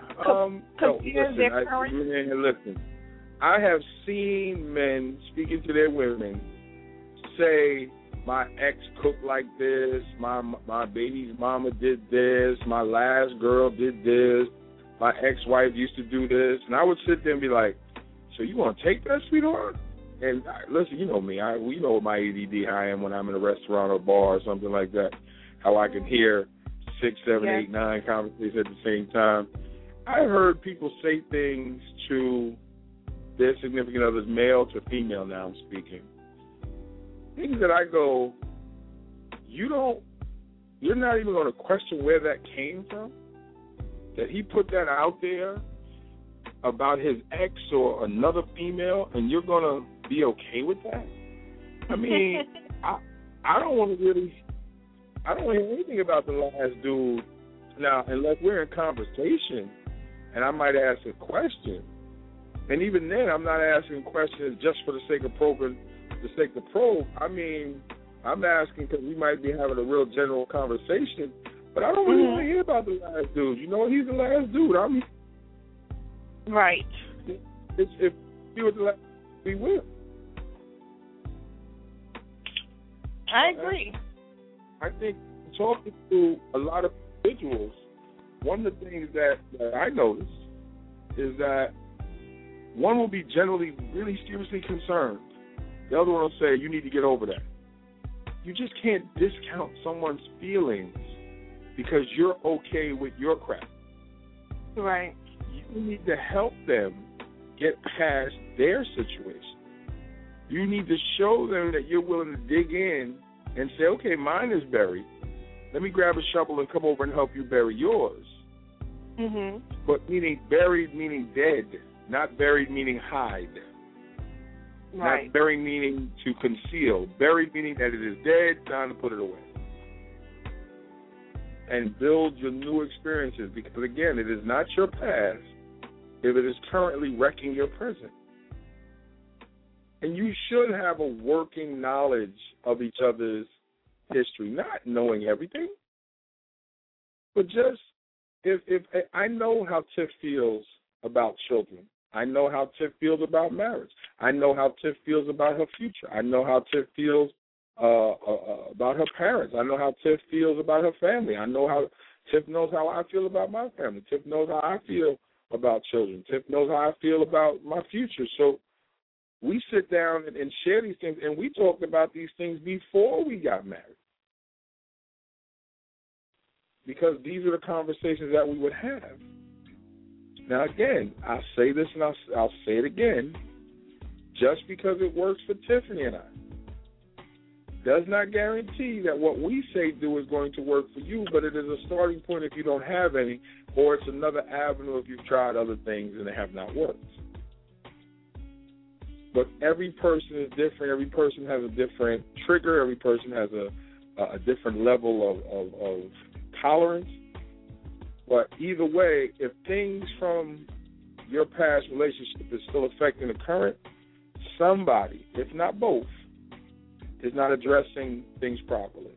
Listen, I have seen men speaking to their women say, my ex cooked like this, my baby's mama did this, my last girl did this, my ex-wife used to do this. And I would sit there and be like, so you want to take that, sweetheart? And listen, you know me. We know my ADD, how I am when I'm in a restaurant or bar or something like that, how I can hear 6, 7, 8, 9 conversations at the same time. I've heard people say things to their significant others, male to female now I'm speaking, things that I go, you're not even going to question where that came from? That he put that out there about his ex or another female, and you're going to be okay with that? I mean, I don't want to hear anything about the last dude now, unless we're in conversation, and I might ask a question. And even then, I'm not asking questions just for the sake of probing. The sake of probe, I mean, I'm asking because we might be having a real general conversation, but I don't really want to hear about the last dude. You know, he's the last dude. Right. If he was the last, we will. I agree. I think talking to a lot of individuals, one of the things that I notice is that one will be generally really seriously concerned. The other one will say, you need to get over that. You just can't discount someone's feelings because you're okay with your crap. Right. You need to help them get past their situation. You need to show them that you're willing to dig in and say, okay, mine is buried. Let me grab a shovel and come over and help you bury yours. Mm-hmm. But meaning buried meaning dead, not buried meaning hide. Right. Not buried meaning to conceal. Buried meaning that it is dead, time to put it away. And build your new experiences. Because, again, it is not your past if it is currently wrecking your present. And you should have a working knowledge of each other's history, not knowing everything, but just if I know how Tiff feels about children. I know how Tiff feels about marriage. I know how Tiff feels about her future. I know how Tiff feels about her parents. I know how Tiff feels about her family. I know how Tiff knows how I feel about my family. Tiff knows how I feel about children. Tiff knows how I feel about my future. So we sit down and share these things, and we talked about these things before we got married. Because these are the conversations that we would have. Now, again, I'll say this and I'll say it again. Just because it works for Tiffany and I does not guarantee that what we say do is going to work for you, but it is a starting point if you don't have any, or it's another avenue if you've tried other things and they have not worked. But every person is different. Every person has a different trigger. Every person has a different level of tolerance. But either way, if things from your past relationship is still affecting the current, somebody, if not both, is not addressing things properly.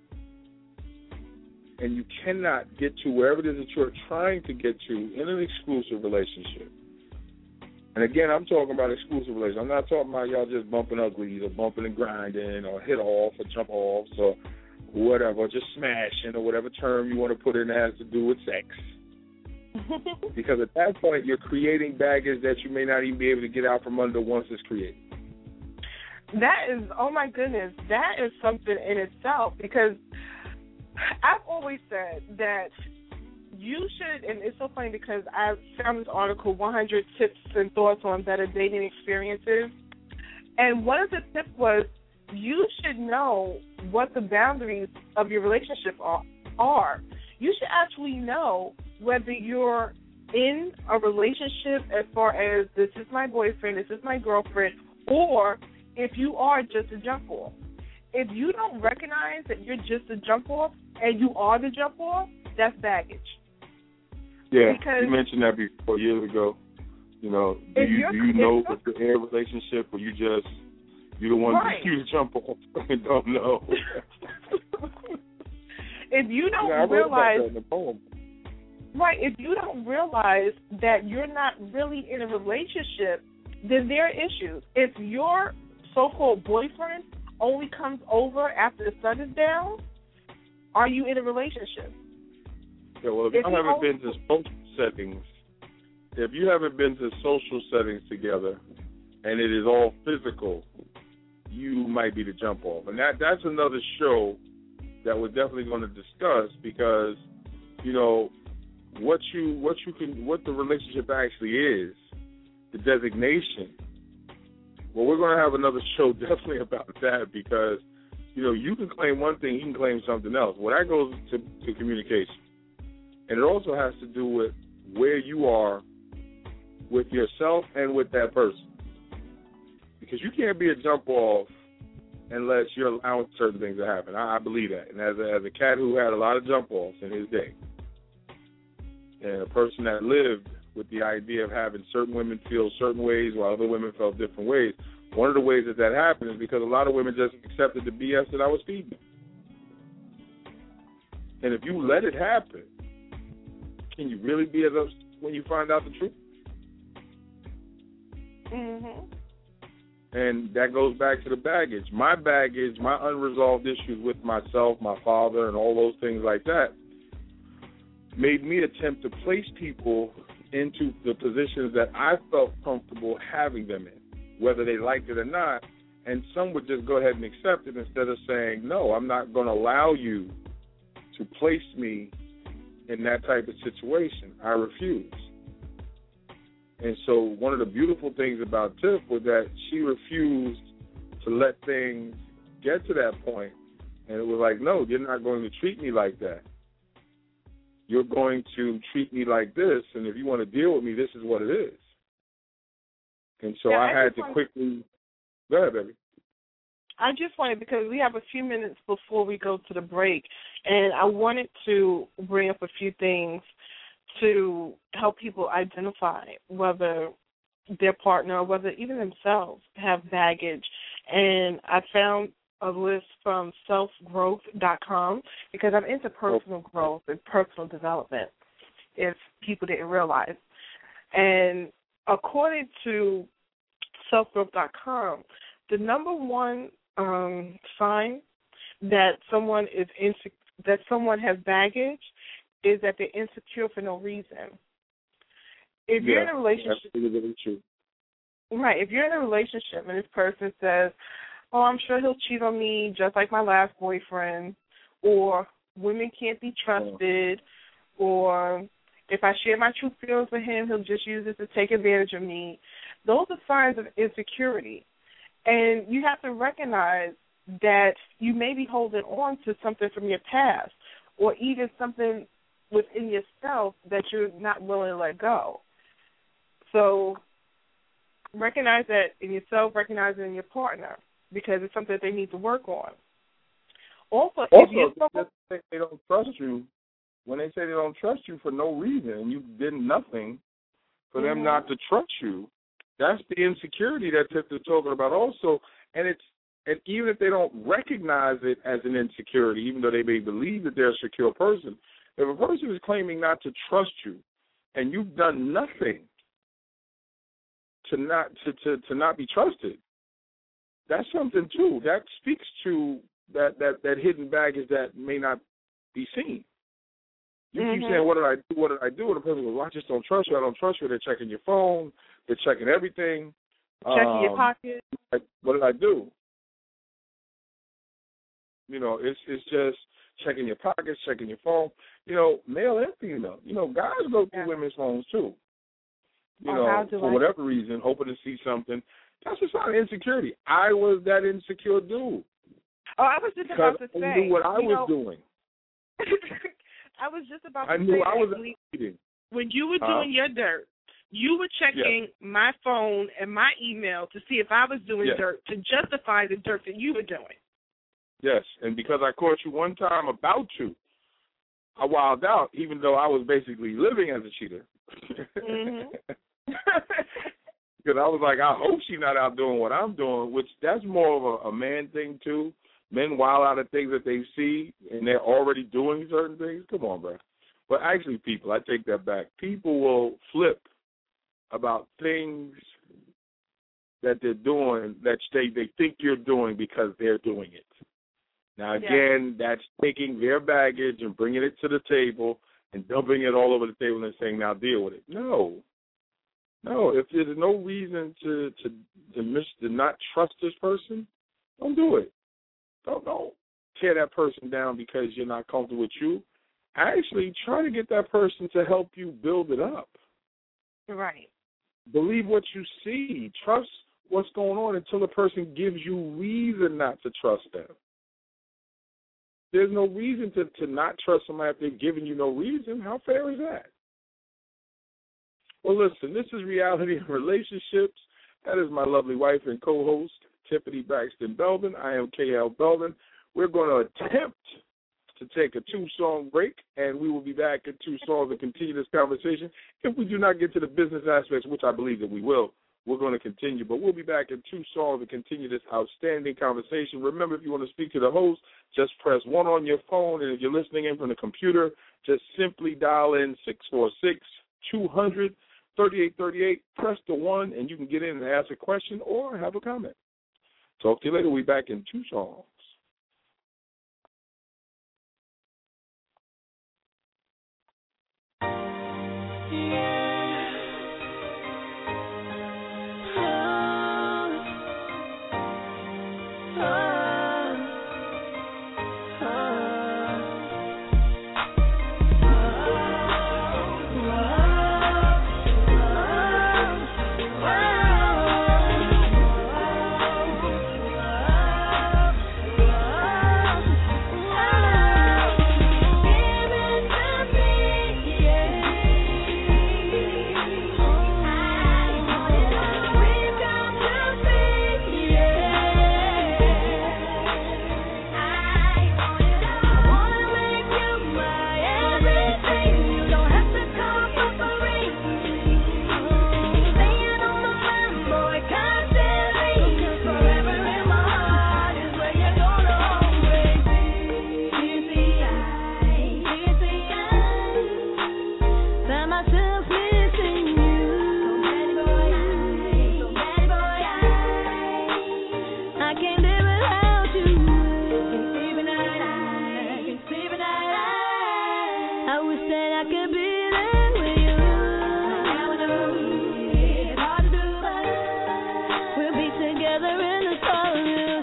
And you cannot get to wherever it is that you're trying to get to in an exclusive relationship. And again, I'm talking about exclusive relationship. I'm not talking about y'all just bumping uglies or bumping and grinding or hit off or jump offs or whatever, or just smashing or whatever term you want to put in that has to do with sex. Because at that point, you're creating baggage that you may not even be able to get out from under once it's created. That is, oh my goodness, that is something in itself, because I've always said that you should, and it's so funny because I found this article, 100 Tips and Thoughts on Better Dating Experiences, and one of the tips was you should know what the boundaries of your relationship are. You should actually know whether you're in a relationship as far as this is my boyfriend, this is my girlfriend, or if you are just a jump off. If you don't recognize that you're just a jump off and you are the jump off, that's baggage. Yeah, because you mentioned that before years ago. You know, do you know if you're in a relationship or you're the one right. You jump off and don't know. If you don't realize, right? If you don't realize that you're not really in a relationship, then there are issues. If your so-called boyfriend only comes over after the sun is down, are you in a relationship? Yeah, well, if you haven't been to social settings together, and it is all physical, you might be the jump off. And that's another show that we're definitely going to discuss, because, you know, what the relationship actually is, the designation. Well, we're going to have another show definitely about that, because, you know, you can claim one thing, you can claim something else. Well, that goes to communication. And it also has to do with where you are with yourself and with that person. Because you can't be a jump off unless you're allowing certain things to happen. I believe that. And as a cat who had a lot of jump offs in his day, and a person that lived with the idea of having certain women feel certain ways while other women felt different ways, one of the ways that happened is because a lot of women just accepted the BS that I was feeding them. And if you let it happen, can you really be as upset when you find out the truth? Mm-hmm. And that goes back to the baggage. My baggage, my unresolved issues with myself, my father, and all those things like that made me attempt to place people into the positions that I felt comfortable having them in, whether they liked it or not. And some would just go ahead and accept it instead of saying, no, I'm not going to allow you to place me in that type of situation. I refuse. And so one of the beautiful things about Tiff was that she refused to let things get to that point. And it was like, no, you're not going to treat me like that. You're going to treat me like this, and if you want to deal with me, this is what it is. And so I had to quickly – go ahead, baby. I just wanted, because we have a few minutes before we go to the break, and I wanted to bring up a few things to help people identify whether their partner, or whether even themselves have baggage. And I found a list from selfgrowth.com because I'm into personal growth and personal development, if people didn't realize. And according to selfgrowth.com, the number one sign that someone is that someone has baggage is that they're insecure for no reason. If you're in a relationship, that's really true. Right, if you're in a relationship and this person says, "Oh, I'm sure he'll cheat on me just like my last boyfriend," or "women can't be trusted," or "if I share my true feelings with him, he'll just use it to take advantage of me," those are signs of insecurity. And you have to recognize that you may be holding on to something from your past, or even something within yourself that you're not willing to let go. So recognize that in yourself, recognize it in your partner, because it's something that they need to work on. Also, if they don't trust you, when they say they don't trust you for no reason and you did nothing for them not to trust you, that's the insecurity that they're talking about also. And even if they don't recognize it as an insecurity, even though they may believe that they're a secure person, if a person is claiming not to trust you and you've done nothing to not be trusted, that's something too. That speaks to that hidden baggage that may not be seen. You keep saying, "What did I do? What did I do?" And the person goes, "Well, I just don't trust you. I don't trust you." They're checking your phone. They're checking everything. Checking your pocket. What did I do? You know, it's just checking your pockets, checking your phone. You know, male and female. You know, guys go through women's phones too. You know, for whatever reason, hoping to see something. That's a sign of insecurity. I was that insecure dude. Oh, I was just about to say. I knew what I was doing. I was just about to say. I knew I was cheating. When you were doing your dirt, you were checking my phone and my email to see if I was doing dirt, to justify the dirt that you were doing. Yes, and because I caught you one time about you, I wilded out, even though I was basically living as a cheater. Because I was like, I hope she's not out doing what I'm doing, which that's more of a man thing, too. Men wild out of things that they see, and they're already doing certain things. Come on, bro. But actually, people, I take that back. People will flip about things that they're doing that they think you're doing because they're doing it. Now, again, that's taking their baggage and bringing it to the table and dumping it all over the table and saying, now deal with it. No, if there's no reason to not trust this person, don't do it. Don't tear that person down because you're not comfortable with you. Actually, try to get that person to help you build it up. Right. Believe what you see. Trust what's going on until the person gives you reason not to trust them. There's no reason to not trust somebody if they're giving you no reason. How fair is that? Well, listen, this is Reality in Relationships. That is my lovely wife and co-host, Tiffany Braxton Belden. I am KL Belden. We're going to attempt to take a 2-song break, and we will be back in 2 songs to continue this conversation. If we do not get to the business aspects, which I believe that we will, we're going to continue. But we'll be back in 2 songs to continue this outstanding conversation. Remember, if you want to speak to the host, just press 1 on your phone, and if you're listening in from the computer, just simply dial in 646-200-3838. Press the 1, and you can get in and ask a question or have a comment. Talk to you later. We'll be back in 2 songs. I could be there with you. It's hard to do, but we'll be together in the storm.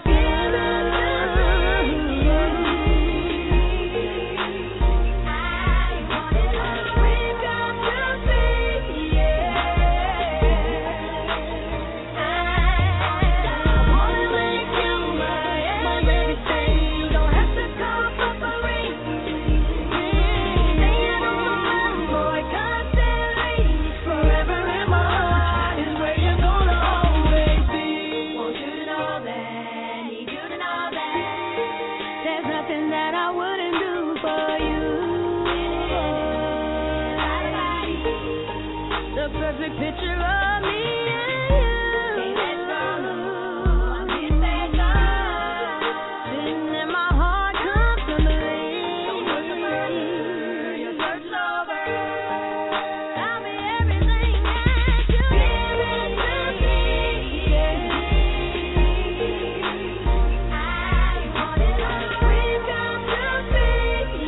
Picture of me and you. Sitting in my heart comfortably. Your search's over. I'll be everything that you give it to me. I want it all. We've got to be,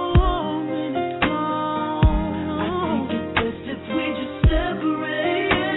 separate.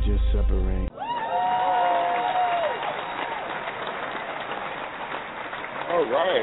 just separate. All right.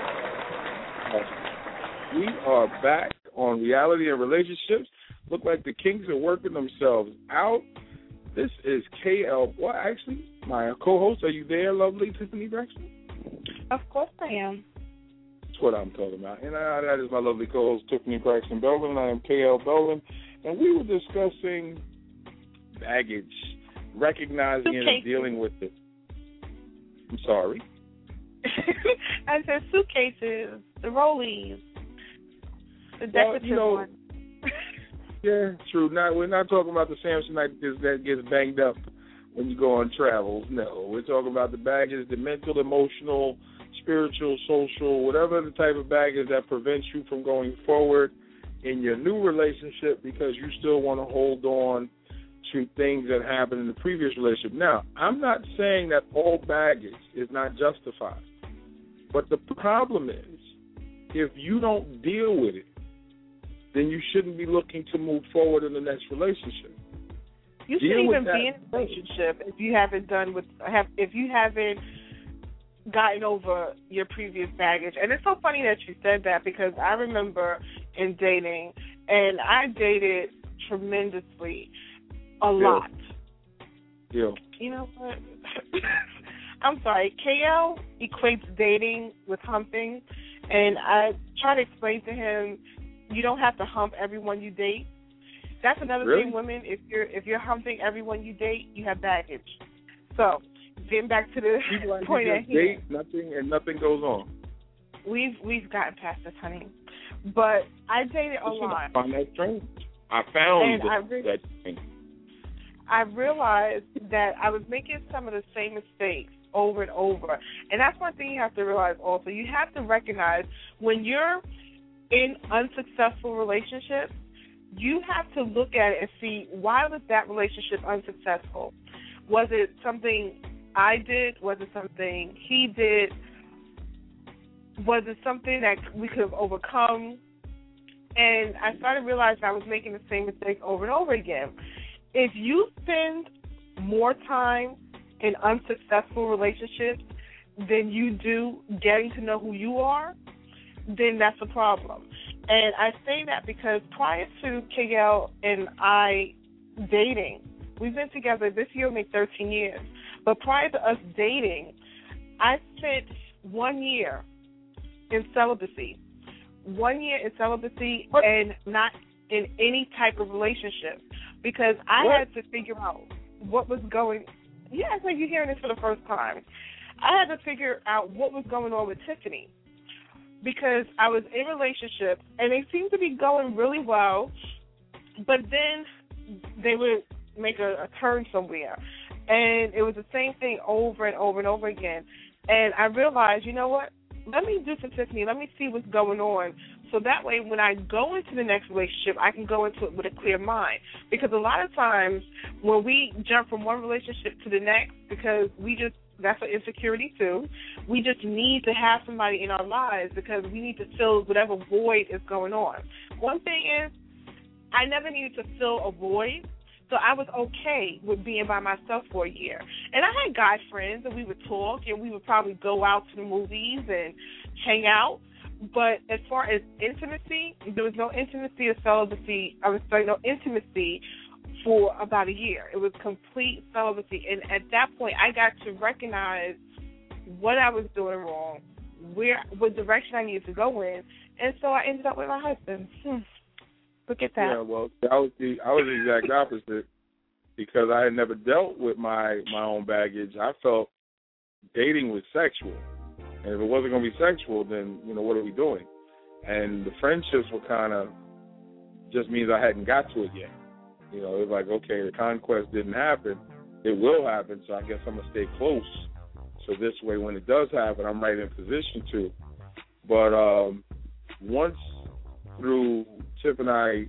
We are back on Reality and Relationships. Look like the Kings are working themselves out. This is KL. Well, actually, my co-host. Are you there, lovely Tiffany Braxton? Of course I am. That's what I'm talking about. And that is my lovely co-host, Tiffany Braxton Belvin. I am KL Belvin. And we were discussing baggage, recognizing it and dealing with it. I'm sorry. I said suitcases, the rollies, the decorative ones. Yeah, true. We're not talking about the Samsonite that gets banged up when you go on travels. No, we're talking about the baggage, the mental, emotional, spiritual, social, whatever the type of baggage that prevents you from going forward in your new relationship because you still want to hold on to things that happened in the previous relationship. Now, I'm not saying that all baggage is not justified, but the problem is if you don't deal with it, then you shouldn't be looking to move forward in the next relationship. You shouldn't even be in a relationship if you haven't gotten over your previous baggage. And it's so funny that you said that because I remember in dating, and I dated tremendously a lot. Yeah. You know what? I'm sorry. KL equates dating with humping, and I try to explain to him you don't have to hump everyone you date. That's another thing, women. If you're humping everyone you date, you have baggage. So, getting back to the point at hand, nothing goes on. We've gotten past this, honey. But I dated a lot. I found that strange. I found that strange. I realized that I was making some of the same mistakes over and over, and that's one thing you have to realize. Also, you have to recognize when you're in unsuccessful relationships, you have to look at it and see, why was that relationship unsuccessful? Was it something I did? Was it something he did? Was it something that we could have overcome? And I started realizing I was making the same mistakes over and over again. If you spend more time in unsuccessful relationships than you do getting to know who you are, then that's a problem. And I say that because prior to KL and I dating, we've been together, this year will make 13 years, but prior to us dating, I spent 1 year in celibacy. 1 year in celibacy and not in any type of relationship because I had to figure out what was going. Yeah, it's like you're hearing this for the first time. I had to figure out what was going on with Tiffany because I was in relationships and they seemed to be going really well, but then they would make a turn somewhere, and it was the same thing over and over and over again. And I realized, you know what? Let me do some Tiffany. Let me see what's going on. So that way when I go into the next relationship, I can go into it with a clear mind. Because a lot of times when we jump from one relationship to the next, because that's an insecurity too, we just need to have somebody in our lives because we need to fill whatever void is going on. One thing is, I never needed to fill a void. So I was okay with being by myself for a year. And I had guy friends, and we would talk, and we would probably go out to the movies and hang out. But as far as intimacy, there was no intimacy or celibacy. No intimacy for about a year. It was complete celibacy. And at that point, I got to recognize what I was doing wrong, what direction I needed to go in. And so I ended up with my husband. Look at that. Yeah, well, I was the exact opposite because I had never dealt with my own baggage. I felt dating was sexual. And if it wasn't going to be sexual, then, what are we doing? And the friendships were kind of just means I hadn't got to it yet. It was like, okay, the conquest didn't happen. It will happen, so I guess I'm going to stay close. So this way, when it does happen, I'm right in position to. But once through Tiff and I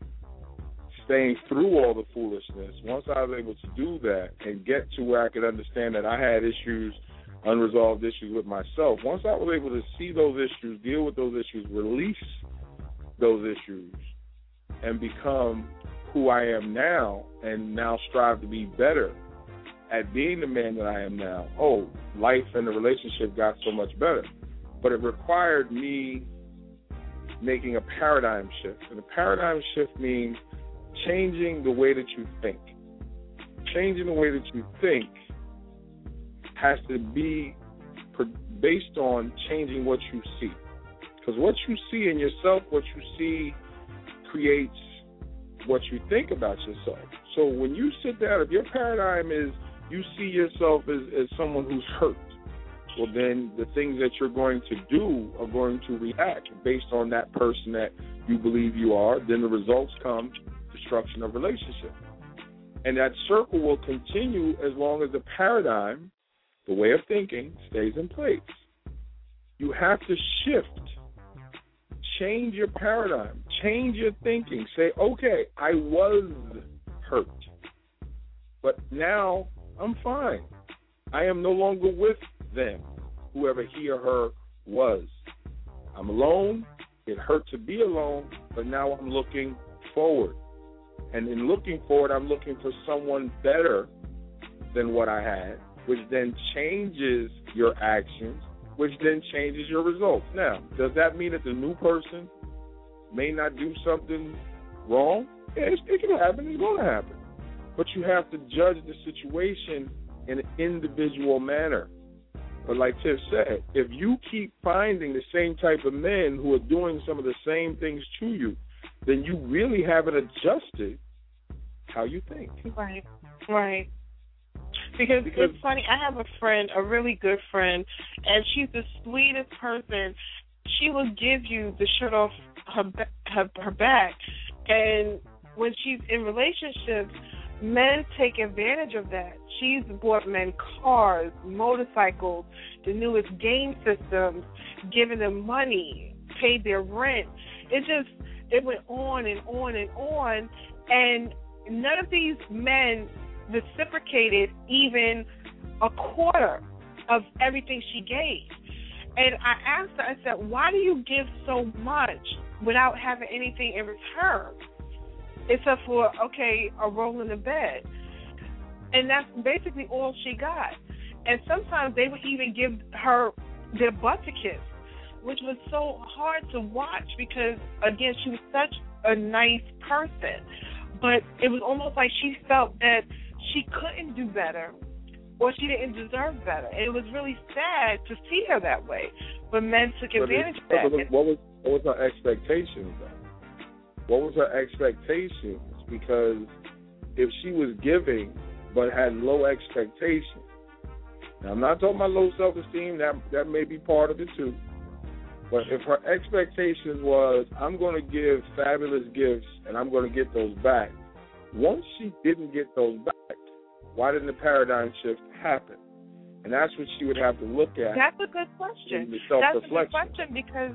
staying through all the foolishness, once I was able to do that and get to where I could understand that I had issues, unresolved issues with myself, once I was able to see those issues, deal with those issues, release those issues, and become who I am now and now strive to be better at being the man that I am now, life and the relationship got so much better. But it required me making a paradigm shift. And a paradigm shift means changing the way that you think. Changing the way that you think has to be based on changing what you see. Because what you see in yourself, what you see creates what you think about yourself. So when you sit down, if your paradigm is you see yourself as someone who's hurt, well, then the things that you're going to do are going to react based on that person that you believe you are. Then the results come, destruction of relationship. And that circle will continue as long as the paradigm, the way of thinking, stays in place. You have to shift. Change your paradigm. Change your thinking. Say, okay, I was hurt, but now I'm fine. I am no longer with them, whoever he or her was. I'm alone. It hurt to be alone, but now I'm looking forward. And in looking forward, I'm looking for someone better than what I had, which then changes your actions, which then changes your results. Now, does that mean that the new person may not do something wrong? Yeah, it can happen. It's going to happen. But you have to judge the situation in an individual manner. But like Tiff said, if you keep finding the same type of men who are doing some of the same things to you, then you really haven't adjusted how you think. Right, right. Because it's funny, I have a friend, a really good friend, and she's the sweetest person. She will give you the shirt off her back, and when she's in relationships, men take advantage of that. She's bought men cars, motorcycles, the newest game systems, given them money, paid their rent. It went on and on and on, and none of these men reciprocated even a quarter of everything she gave. And I asked her, I said, why do you give so much without having anything in return? Except for, a roll in the bed. And that's basically all she got. And sometimes they would even give her their butt to kiss, which was so hard to watch because, again, she was such a nice person. But it was almost like she felt that she couldn't do better or she didn't deserve better. And it was really sad to see her that way. But men took advantage of that. What was her expectations, though? What was her expectations? Because if she was giving but had low expectations, now I'm not talking about low self-esteem, that may be part of it too, but if her expectations was, I'm going to give fabulous gifts and I'm going to get those back, once she didn't get those back, why didn't the paradigm shift happen? And that's what she would have to look at. That's a good question. That's a good question because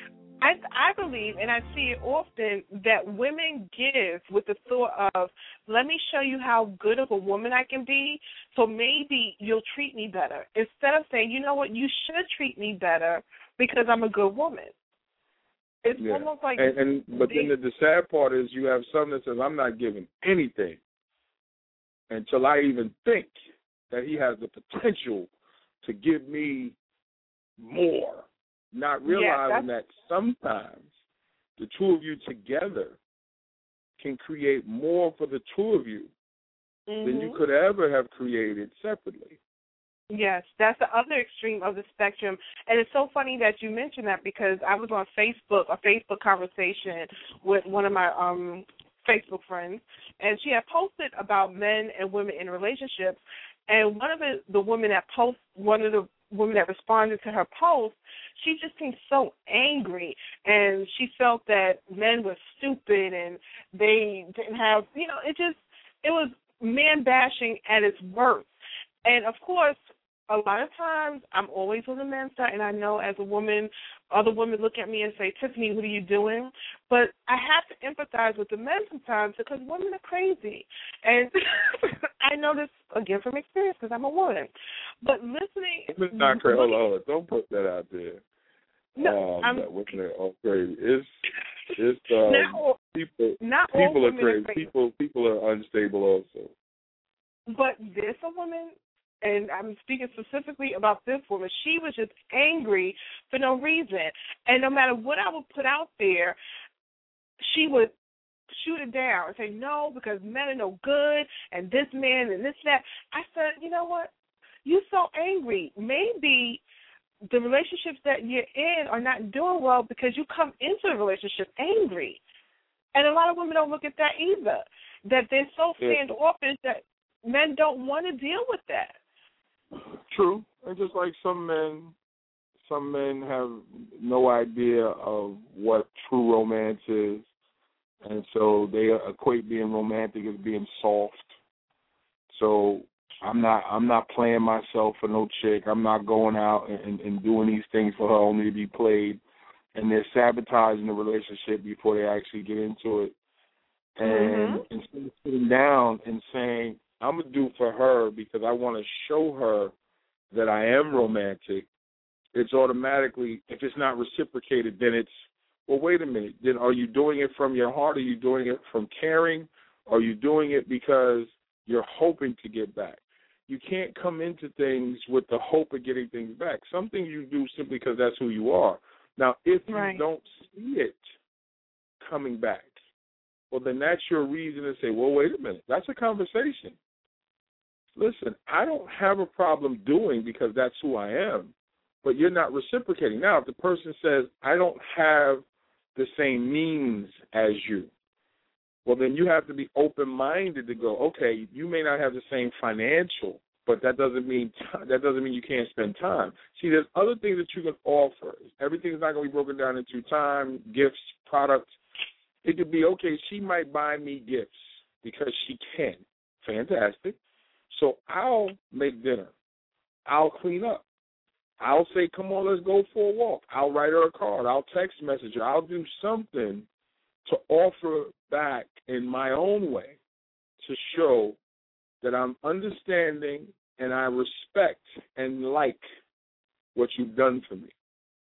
I believe, and I see it often, that women give with the thought of, let me show you how good of a woman I can be, so maybe you'll treat me better. Instead of saying, you know what, you should treat me better because I'm a good woman. It's almost like... But then the sad part is you have some that says, I'm not giving anything until I even think that he has the potential to give me more. Not realizing that sometimes the two of you together can create more for the two of you than you could ever have created separately. Yes, that's the other extreme of the spectrum. And it's so funny that you mentioned that because I was on Facebook, a Facebook conversation with one of my Facebook friends, and she had posted about men and women in relationships. And one of the women that responded to her post, she just seemed so angry, and she felt that men were stupid and they didn't have, it was man bashing at its worst. And of course, a lot of times I'm always on the men's side, and I know as a woman, other women look at me and say, Tiffany, what are you doing? But I have to empathize with the men sometimes because women are crazy. And I know this, again, from experience because I'm a woman. But listening... It's not crazy. Hold on. Don't put that out there. No, women are all crazy. It's people are crazy. People are unstable also. But this a woman, and I'm speaking specifically about this woman, she was just angry for no reason. And no matter what I would put out there, she would shoot it down and say, no, because men are no good, and this man and this, that. I said, you know what? You're so angry. Maybe the relationships that you're in are not doing well because you come into a relationship angry. And a lot of women don't look at that either, that they're so standoffish that men don't want to deal with that. True. And just like some men have no idea of what true romance is, and so they equate being romantic as being soft. So I'm not playing myself for no chick. I'm not going out and doing these things for her only to be played. And they're sabotaging the relationship before they actually get into it. And instead of sitting down and saying, I'm going to do for her because I want to show her that I am romantic, it's automatically, if it's not reciprocated, then it's, well, wait a minute. Then are you doing it from your heart? Are you doing it from caring? Are you doing it because you're hoping to get back? You can't come into things with the hope of getting things back. Some things you do simply because that's who you are. Now, if you don't see it coming back, well, then that's your reason to say, well, wait a minute. That's a conversation. Listen, I don't have a problem doing because that's who I am, but you're not reciprocating. Now, if the person says, I don't have the same means as you, well, then you have to be open-minded to go, okay, you may not have the same financial, but that doesn't mean you can't spend time. See, there's other things that you can offer. Everything's not going to be broken down into time, gifts, products. It could be, okay, she might buy me gifts because she can. Fantastic. So I'll make dinner. I'll clean up. I'll say, come on, let's go for a walk. I'll write her a card. I'll text message her. I'll do something to offer back in my own way to show that I'm understanding and I respect and like what you've done for me.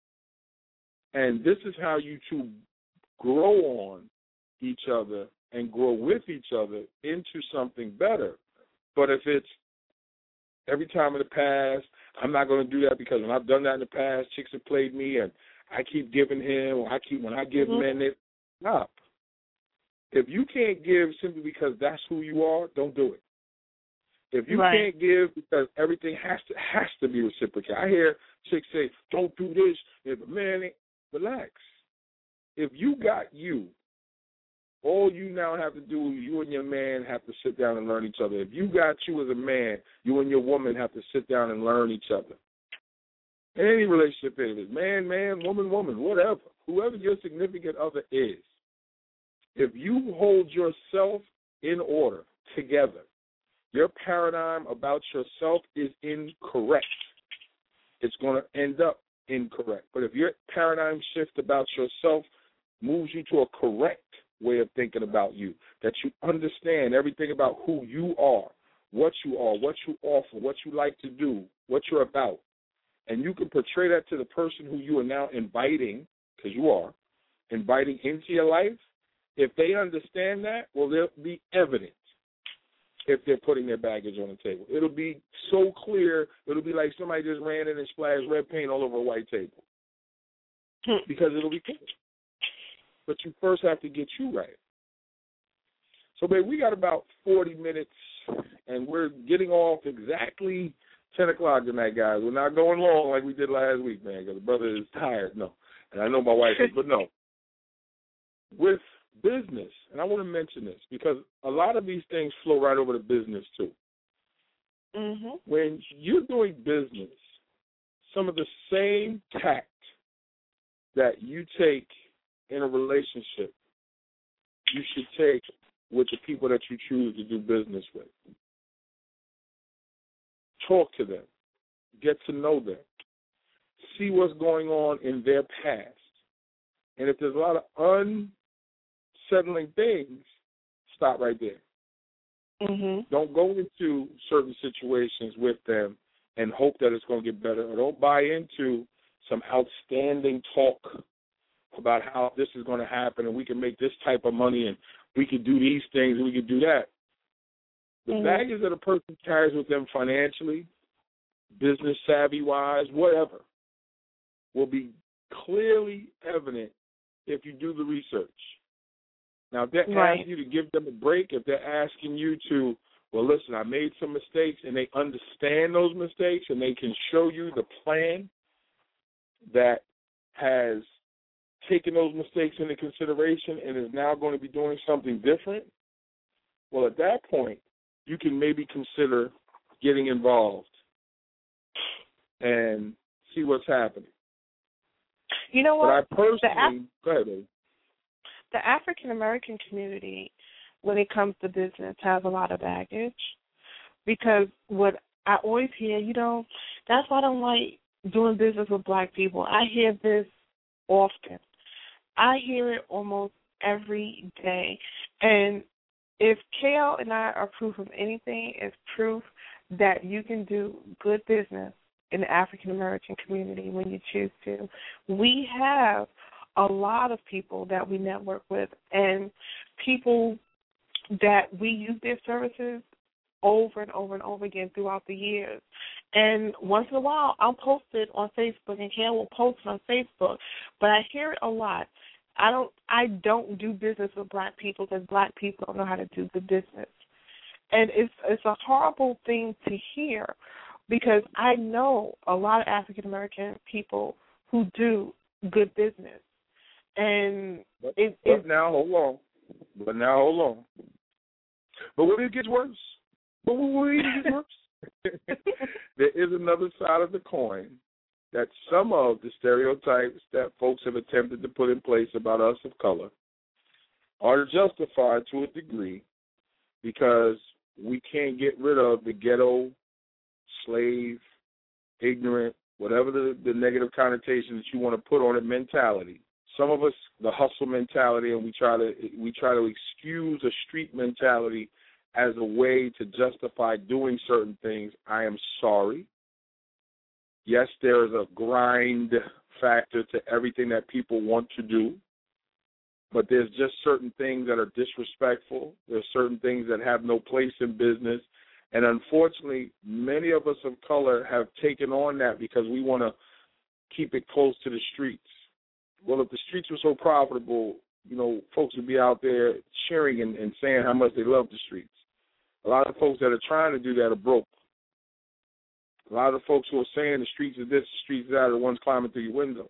And this is how you two grow on each other and grow with each other into something better. But if it's every time in the past, I'm not going to do that because when I've done that in the past, chicks have played me and I keep giving him, or when I give men it, stop. If you can't give simply because that's who you are, don't do it. If you can't give because everything has to be reciprocated. I hear chicks say, don't do this. If a man ain't, relax. If you got you, all you now have to do, you and your man have to sit down and learn each other. If you got you as a man, you and your woman have to sit down and learn each other. In any relationship, it is man, woman, whatever. Whoever your significant other is, if you hold yourself in order together, your paradigm about yourself is incorrect. It's going to end up incorrect. But if your paradigm shift about yourself moves you to a correct way of thinking about you, that you understand everything about who you are, what you offer, what you like to do, what you're about, and you can portray that to the person who you are now inviting, because you are, inviting into your life, if they understand that, well, they'll be evident if they're putting their baggage on the table. It'll be so clear, it'll be like somebody just ran in and splashed red paint all over a white table. Because it'll be clear. But you first have to get you right. So, babe, we got about 40 minutes, and we're getting off exactly 10 o'clock tonight, guys. We're not going long like we did last week, man, because the brother is tired. No. And I know my wife is, but no. With business, and I want to mention this because a lot of these things flow right over to business, too. Mm-hmm. When you're doing business, some of the same tact that you take in a relationship, you should take with the people that you choose to do business with. Talk to them. Get to know them. See what's going on in their past. And if there's a lot of unsettling things, stop right there. Mm-hmm. Don't go into certain situations with them and hope that it's going to get better. Or don't buy into some outstanding talk about how this is going to happen and we can make this type of money and we can do these things and we can do that. The baggage that a person carries with them financially, business savvy-wise, whatever, will be clearly evident if you do the research. Now, if they're asking you to give them a break, if they're asking you to, well, listen, I made some mistakes, and they understand those mistakes and they can show you the plan that has taken those mistakes into consideration and is now going to be doing something different, well, at that point, you can maybe consider getting involved and see what's happening. You know what? But I personally, go ahead, baby. The African-American community, when it comes to business, has a lot of baggage because what I always hear, that's why I don't like doing business with black people. I hear this often. I hear it almost every day. And if Kale and I are proof of anything, it's proof that you can do good business in the African-American community when you choose to. We have a lot of people that we network with and people that we use their services over and over and over again throughout the years. And once in a while, I'll post it on Facebook, and Kale will post it on Facebook. But I hear it a lot. I don't do business with black people because black people don't know how to do the business. And it's a horrible thing to hear because I know a lot of African-American people who do good business. And but now, hold on. But when it gets worse, there is another side of the coin that some of the stereotypes that folks have attempted to put in place about us of color are justified to a degree because we can't get rid of the ghetto, slave, ignorant, whatever the negative connotation that you want to put on it mentality. Some of us, the hustle mentality, and we try to excuse a street mentality as a way to justify doing certain things. I am sorry. Yes, there is a grind factor to everything that people want to do, but there's just certain things that are disrespectful. There's certain things that have no place in business, and unfortunately, many of us of color have taken on that because we want to keep it close to the streets. Well, if the streets were so profitable, folks would be out there cheering and saying how much they love the streets. A lot of folks that are trying to do that are broke. A lot of the folks who are saying the streets are this, the streets are that, are the ones climbing through your window.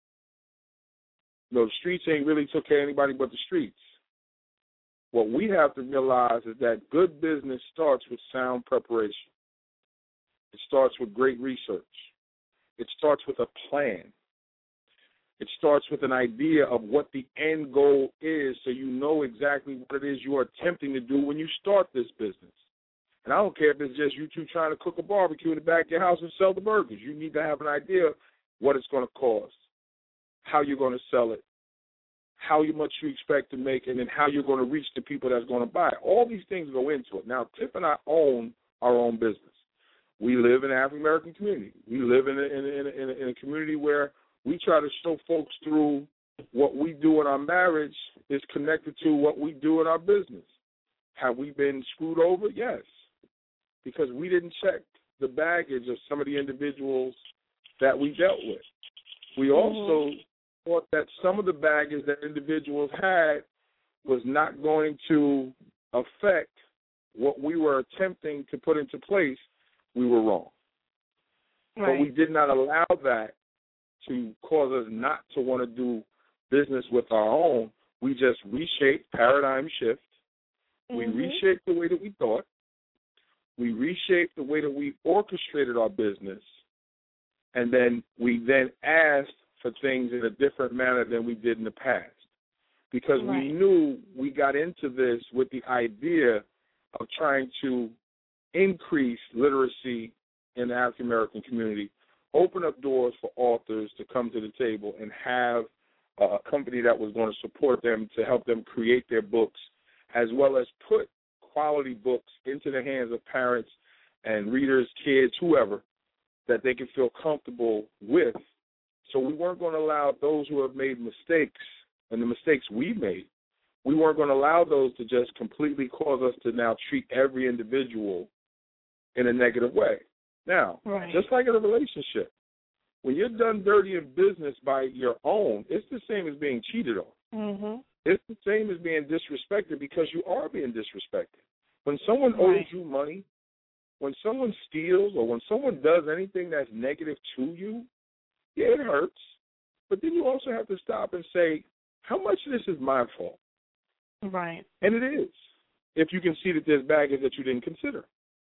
The streets ain't really took care of anybody but the streets. What we have to realize is that good business starts with sound preparation. It starts with great research. It starts with a plan. It starts with an idea of what the end goal is so you know exactly what it is you are attempting to do when you start this business. And I don't care if it's just you two trying to cook a barbecue in the back of your house and sell the burgers. You need to have an idea what it's going to cost, how you're going to sell it, how much you expect to make, and then how you're going to reach the people that's going to buy it. All these things go into it. Now, Tiff and I own our own business. We live in an African-American community. We live in a community where we try to show folks through what we do in our marriage is connected to what we do in our business. Have we been screwed over? Yes, because we didn't check the baggage of some of the individuals that we dealt with. We also thought that some of the baggage that individuals had was not going to affect what we were attempting to put into place. We were wrong. Right. But we did not allow that to cause us not to want to do business with our own. We just reshaped, paradigm shift. We reshaped the way that we thought. We reshaped the way that we orchestrated our business. And then we asked for things in a different manner than we did in the past. Because we knew we got into this with the idea of trying to increase literacy in the African American community, open up doors for authors to come to the table and have a company that was going to support them to help them create their books, as well as put quality books into the hands of parents and readers, kids, whoever, that they can feel comfortable with So we weren't going to allow those who have made mistakes and the mistakes we made, we weren't going to allow those to just completely cause us to now treat every individual in a negative way. Now, just like in a relationship, when you're done dirty in business by your own, it's the same as being cheated on. Mm-hmm. It's the same as being disrespected because you are being disrespected. When someone owes you money, when someone steals or when someone does anything that's negative to you, yeah, it hurts. But then you also have to stop and say, how much of this is my fault? Right. And it is, if you can see that there's baggage that you didn't consider.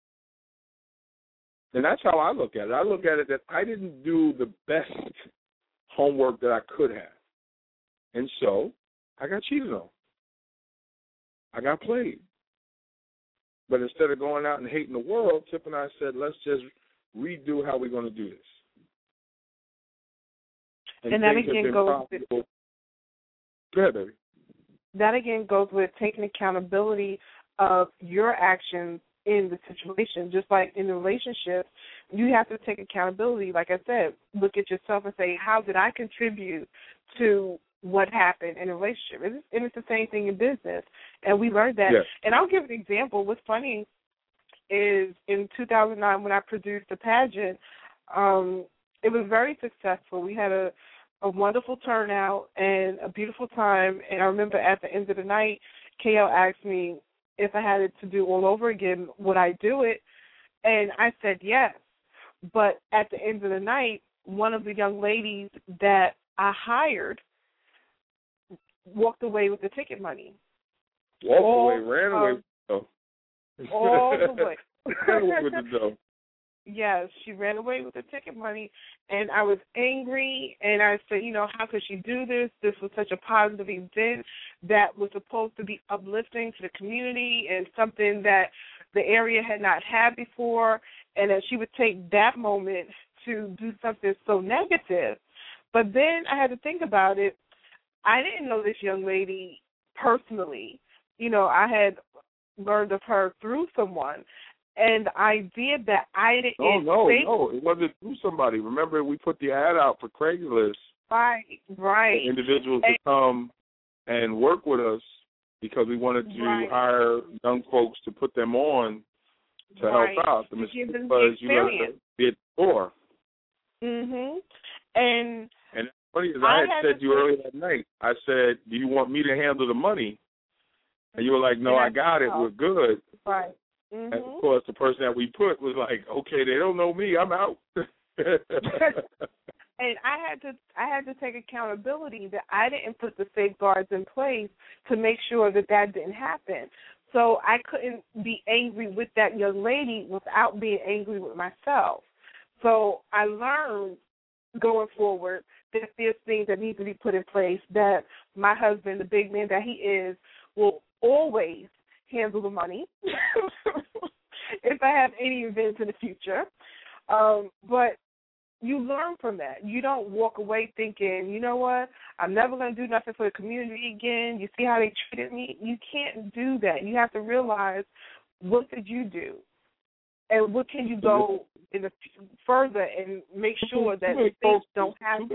And that's how I look at it. I look at it that I didn't do the best homework that I could have. And so I got cheated on. I got played. But instead of going out and hating the world, Tip and I said, let's just redo how we're going to do this. And that again goes with, go ahead, baby. That again goes with taking accountability of your actions in the situation. Just like in the relationship, you have to take accountability. Like I said, look at yourself and say, how did I contribute to what happened in a relationship? And it's the same thing in business. And we learned that. Yes. And I'll give an example. What's funny is in 2009 when I produced the pageant, it was very successful. We had a wonderful turnout and a beautiful time. And I remember at the end of the night, KL asked me if I had it to do all over again, would I do it? And I said yes. But at the end of the night, one of the young ladies that I hired walked away with the ticket money. Ran away with the dough. All the way. Ran away with the dough. Yes, she ran away with the ticket money, and I was angry, and I said, how could she do this? This was such a positive event that was supposed to be uplifting to the community and something that the area had not had before, and that she would take that moment to do something so negative. But then I had to think about it. I didn't know this young lady personally. I had learned of her through someone. And the idea that I didn't No, it wasn't through somebody. Remember, we put the ad out for Craigslist. Right. For individuals to come and work with us because we wanted to hire young folks to put them on to help out. The mistake was you had to be at the door. Mhm. And it's funny is I had said to you earlier that night. I said, "Do you want me to handle the money?" And you were like, "No, I got it. We're good." Right. Mm-hmm. And, of course, the person that we put was like, okay, they don't know me. I'm out. And I had to take accountability that I didn't put the safeguards in place to make sure that didn't happen. So I couldn't be angry with that young lady without being angry with myself. So I learned going forward that there's things that need to be put in place, that my husband, the big man that he is, will always handle the money if I have any events in the future. But you learn from that. You don't walk away thinking, you know what, I'm never going to do nothing for the community again. You see how they treated me? You can't do that. You have to realize, what did you do? And what can you go in the further and make sure that things don't happen?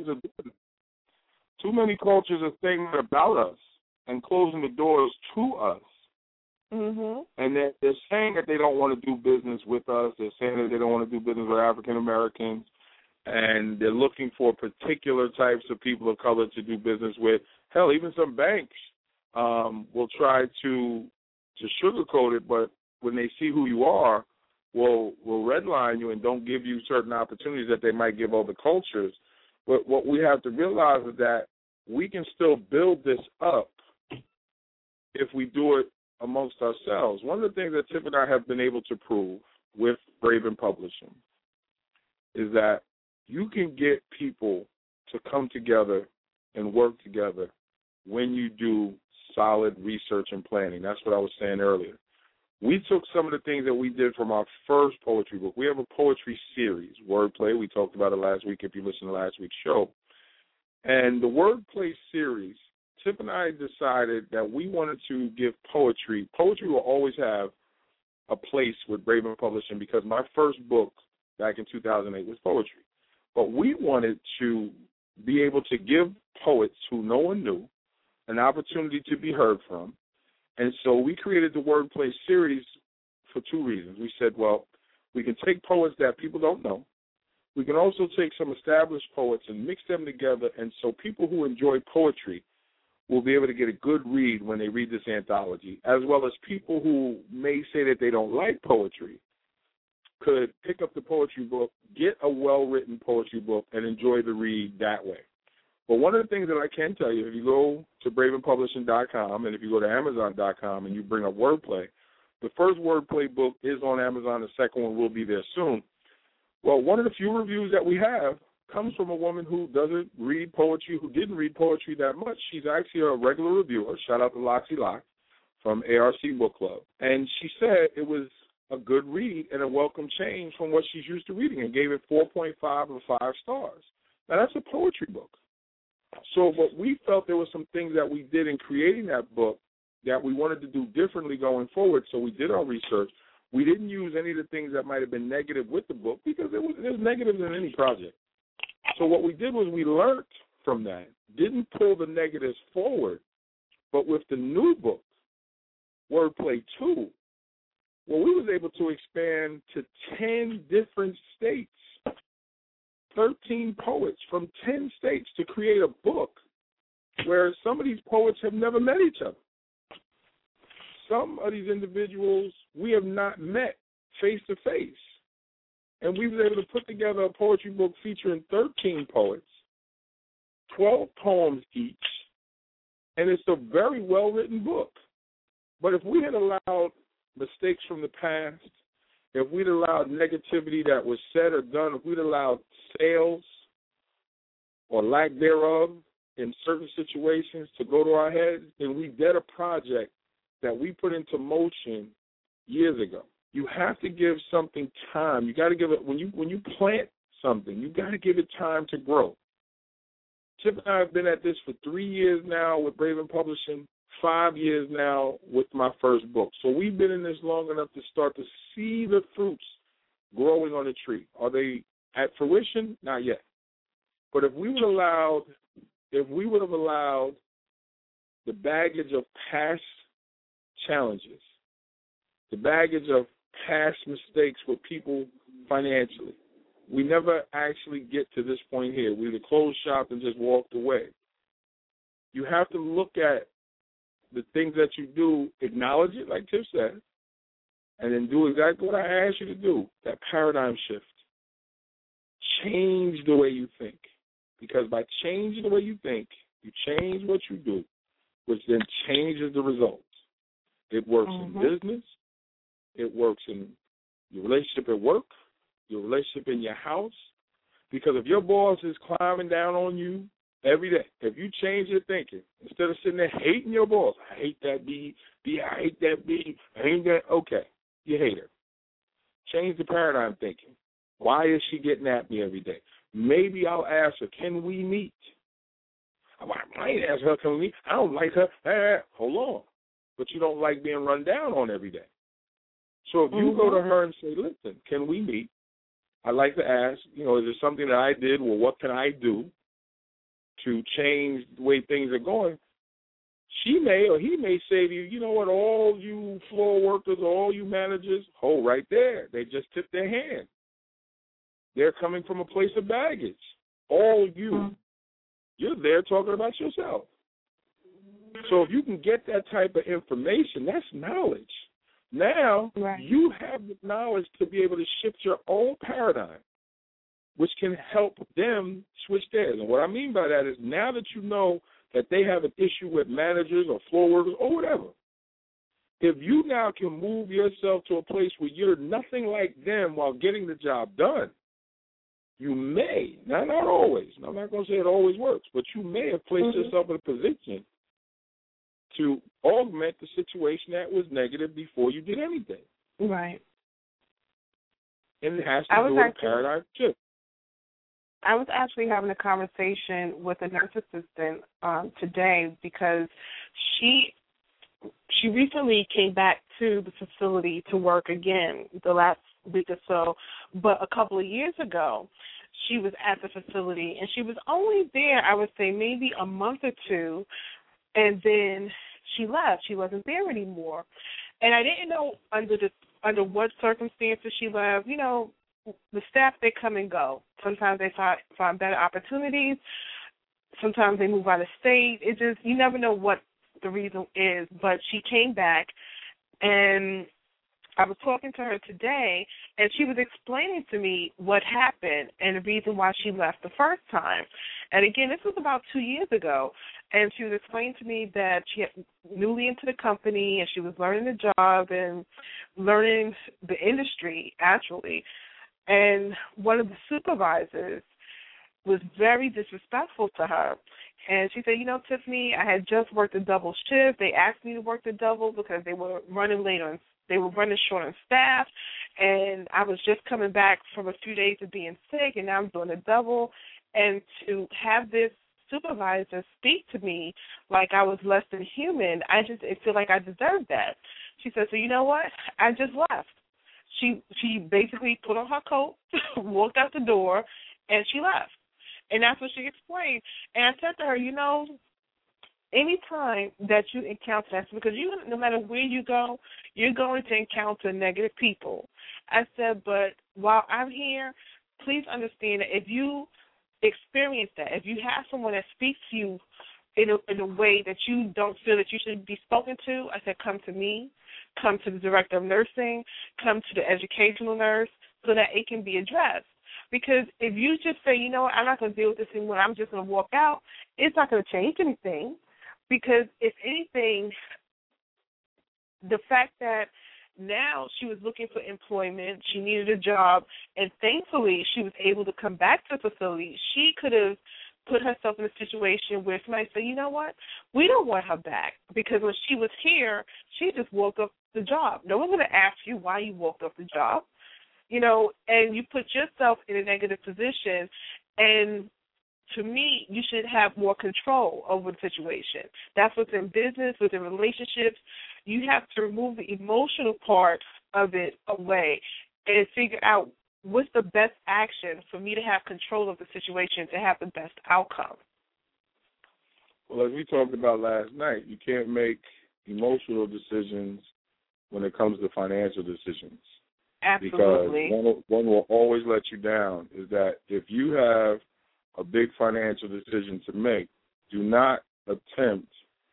Too many cultures are thinking about us and closing the doors to us. Mm-hmm. And they're saying that they don't want to do business with us. They're saying that they don't want to do business with African Americans, and they're looking for particular types of people of color to do business with. Hell, even some banks will try to sugarcoat it, but when they see who you are, will redline you and don't give you certain opportunities that they might give other cultures. But what we have to realize is that we can still build this up if we do it amongst ourselves. One of the things that Tiff and I have been able to prove with Braven Publishing is that you can get people to come together and work together when you do solid research and planning. That's what I was saying earlier. We took some of the things that we did from our first poetry book. We have a poetry series, Wordplay. We talked about it last week if you listened to last week's show. And the Wordplay series, Tip and I decided that we wanted to give poetry. Poetry will always have a place with Braven Publishing because my first book back in 2008 was poetry. But we wanted to be able to give poets who no one knew an opportunity to be heard from. And so we created the Wordplay series for two reasons. We said, well, we can take poets that people don't know. We can also take some established poets and mix them together, and so people who enjoy poetry will be able to get a good read when they read this anthology, as well as people who may say that they don't like poetry could pick up the poetry book, get a well-written poetry book, and enjoy the read that way. But one of the things that I can tell you, if you go to bravenpublishing.com and if you go to amazon.com and you bring up Wordplay, the first Wordplay book is on Amazon. The second one will be there soon. Well, one of the few reviews that we have comes from a woman who doesn't read poetry, who didn't read poetry that much. She's actually a regular reviewer. Shout out to Loxie Locke from ARC Book Club. And she said it was a good read and a welcome change from what she's used to reading, and gave it 4.5 of 5 stars. Now, that's a poetry book. So but we felt there were some things that we did in creating that book that we wanted to do differently going forward, so we did our research. We didn't use any of the things that might have been negative with the book because there's negatives in any project. So what we did was we learned from that, didn't pull the negatives forward, but with the new book, Wordplay 2, well, we was able to expand to 10 different states, 13 poets from 10 states to create a book where some of these poets have never met each other. Some of these individuals we have not met face-to-face. And we were able to put together a poetry book featuring 13 poets, 12 poems each, and it's a very well-written book. But if we had allowed mistakes from the past, if we'd allowed negativity that was said or done, if we'd allowed sales or lack thereof in certain situations to go to our heads, then we did a project that we put into motion years ago. You have to give something time. You got to give it, when you plant something, you got to give it time to grow. Chip and I have been at this for 3 years now with Braven Publishing, 5 years now with my first book. So we've been in this long enough to start to see the fruits growing on the tree. Are they at fruition? Not yet. But if we would have allowed the baggage of past challenges, the baggage of past mistakes with people financially, we never actually get to this point here. We would have closed shop and just walked away. You have to look at the things that you do, acknowledge it, like Tiff said, and then do exactly what I asked you to do, that paradigm shift. Change the way you think. Because by changing the way you think, you change what you do, which then changes the results. It works in business. It works in your relationship at work, your relationship in your house. Because if your boss is climbing down on you every day, if you change your thinking, instead of sitting there hating your boss, I hate that B, I hate that B, I hate that, okay, you hate her. Change the paradigm thinking. Why is she getting at me every day? Maybe I'll ask her, can we meet? I might ask her, can we meet? I don't like her. Hold on. But you don't like being run down on every day. So if you go to her and say, listen, can we meet? I'd like to ask, is there something that I did? Well, what can I do to change the way things are going? She may or he may say to you, you know what, all you floor workers, all you managers, hold right there. They just tipped their hand. They're coming from a place of baggage. All you, you're there talking about yourself. So if you can get that type of information, that's knowledge. Now you have the knowledge to be able to shift your own paradigm, which can help them switch theirs. And what I mean by that is now that you know that they have an issue with managers or floor workers or whatever, if you now can move yourself to a place where you're nothing like them while getting the job done, you may, not always, I'm not going to say it always works, but you may have placed yourself in a position to augment the situation that was negative before you did anything. Right. And it has to do with paradigm shift. I was actually having a conversation with a nurse assistant today because she recently came back to the facility to work again the last week or so, but a couple of years ago, she was at the facility, and she was only there, I would say, maybe a month or two, and then she left. She wasn't there anymore. And I didn't know under what circumstances she left. You know, the staff, they come and go. Sometimes they find better opportunities. Sometimes they move out of state. It just, you never know what the reason is. But she came back, and I was talking to her today, and she was explaining to me what happened and the reason why she left the first time. And again, this was about 2 years ago, and she was explaining to me that she had newly into the company, and she was learning the job and learning the industry, actually. And one of the supervisors was very disrespectful to her. And she said, you know, Tiffany, I had just worked a double shift. They asked me to work the double because they were running late on, they were running short on staff, and I was just coming back from a few days of being sick, and now I'm doing a double. And to have this supervisor speak to me like I was less than human, I feel like I deserved that. She said, so you know what? I just left. She basically put on her coat, walked out the door, and she left. And that's what she explained. And I said to her, you know, any time that you encounter that, because no matter where you go, you're going to encounter negative people. I said, but while I'm here, please understand that if you experience that, if you have someone that speaks to you in a way that you don't feel that you should be spoken to, I said, come to me, come to the director of nursing, come to the educational nurse so that it can be addressed. Because if you just say, you know what, I'm not going to deal with this anymore, I'm just going to walk out, it's not going to change anything. Because if anything, the fact that now she was looking for employment, she needed a job, and thankfully she was able to come back to the facility, she could have put herself in a situation where somebody said, you know what, we don't want her back. Because when she was here, she just walked off the job. No one's going to ask you why you walked off the job. You know, and you put yourself in a negative position, and to me, you should have more control over the situation. That's what's in business, within relationships. You have to remove the emotional part of it away and figure out what's the best action for me to have control of the situation to have the best outcome. Well, as we talked about last night, you can't make emotional decisions when it comes to financial decisions. Absolutely. Because one will always let you down is that if you have a big financial decision to make, do not attempt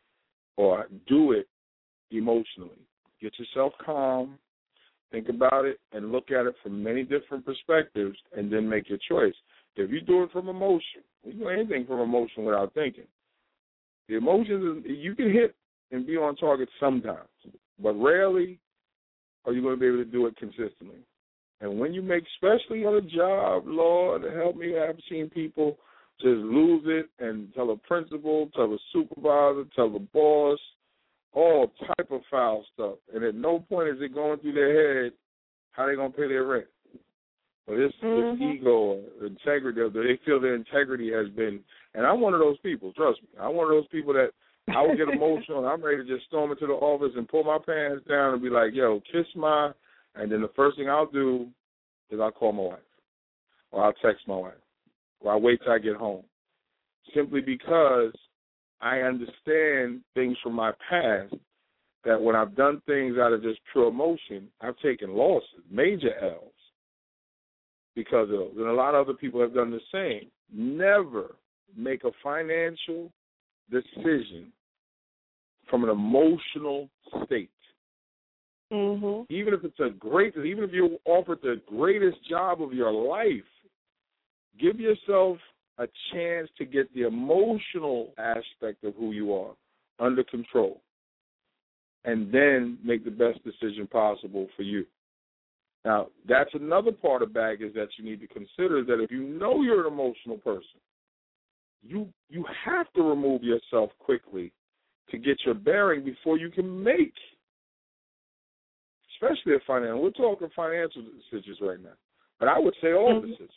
or do it emotionally. Get yourself calm, think about it, and look at it from many different perspectives, and then make your choice. If you do it from emotion, you do anything from emotion without thinking. The emotions, you can hit and be on target sometimes, but rarely are you going to be able to do it consistently. And when you make, especially on a job, Lord help me, I've seen people just lose it and tell a principal, tell a supervisor, tell the boss, all type of foul stuff. And at no point is it going through their head how they're going to pay their rent. But this ego or integrity, they feel their integrity has been, and I'm one of those people, trust me. I'm one of those people that I will get emotional and I'm ready to just storm into the office and pull my pants down and be like, yo, kiss my, and then the first thing I'll do is I'll call my wife or I'll text my wife or I'll wait till I get home. Simply because I understand things from my past that when I've done things out of just pure emotion, I've taken losses, major L's because of those. And a lot of other people have done the same. Never make a financial decision from an emotional state. Mm-hmm. Even if you're offered the greatest job of your life, give yourself a chance to get the emotional aspect of who you are under control, and then make the best decision possible for you. Now, that's another part of baggage that you need to consider, that if you know you're an emotional person, you have to remove yourself quickly to get your bearing before you can make, especially a financial. We're talking financial decisions right now, but I would say all decisions.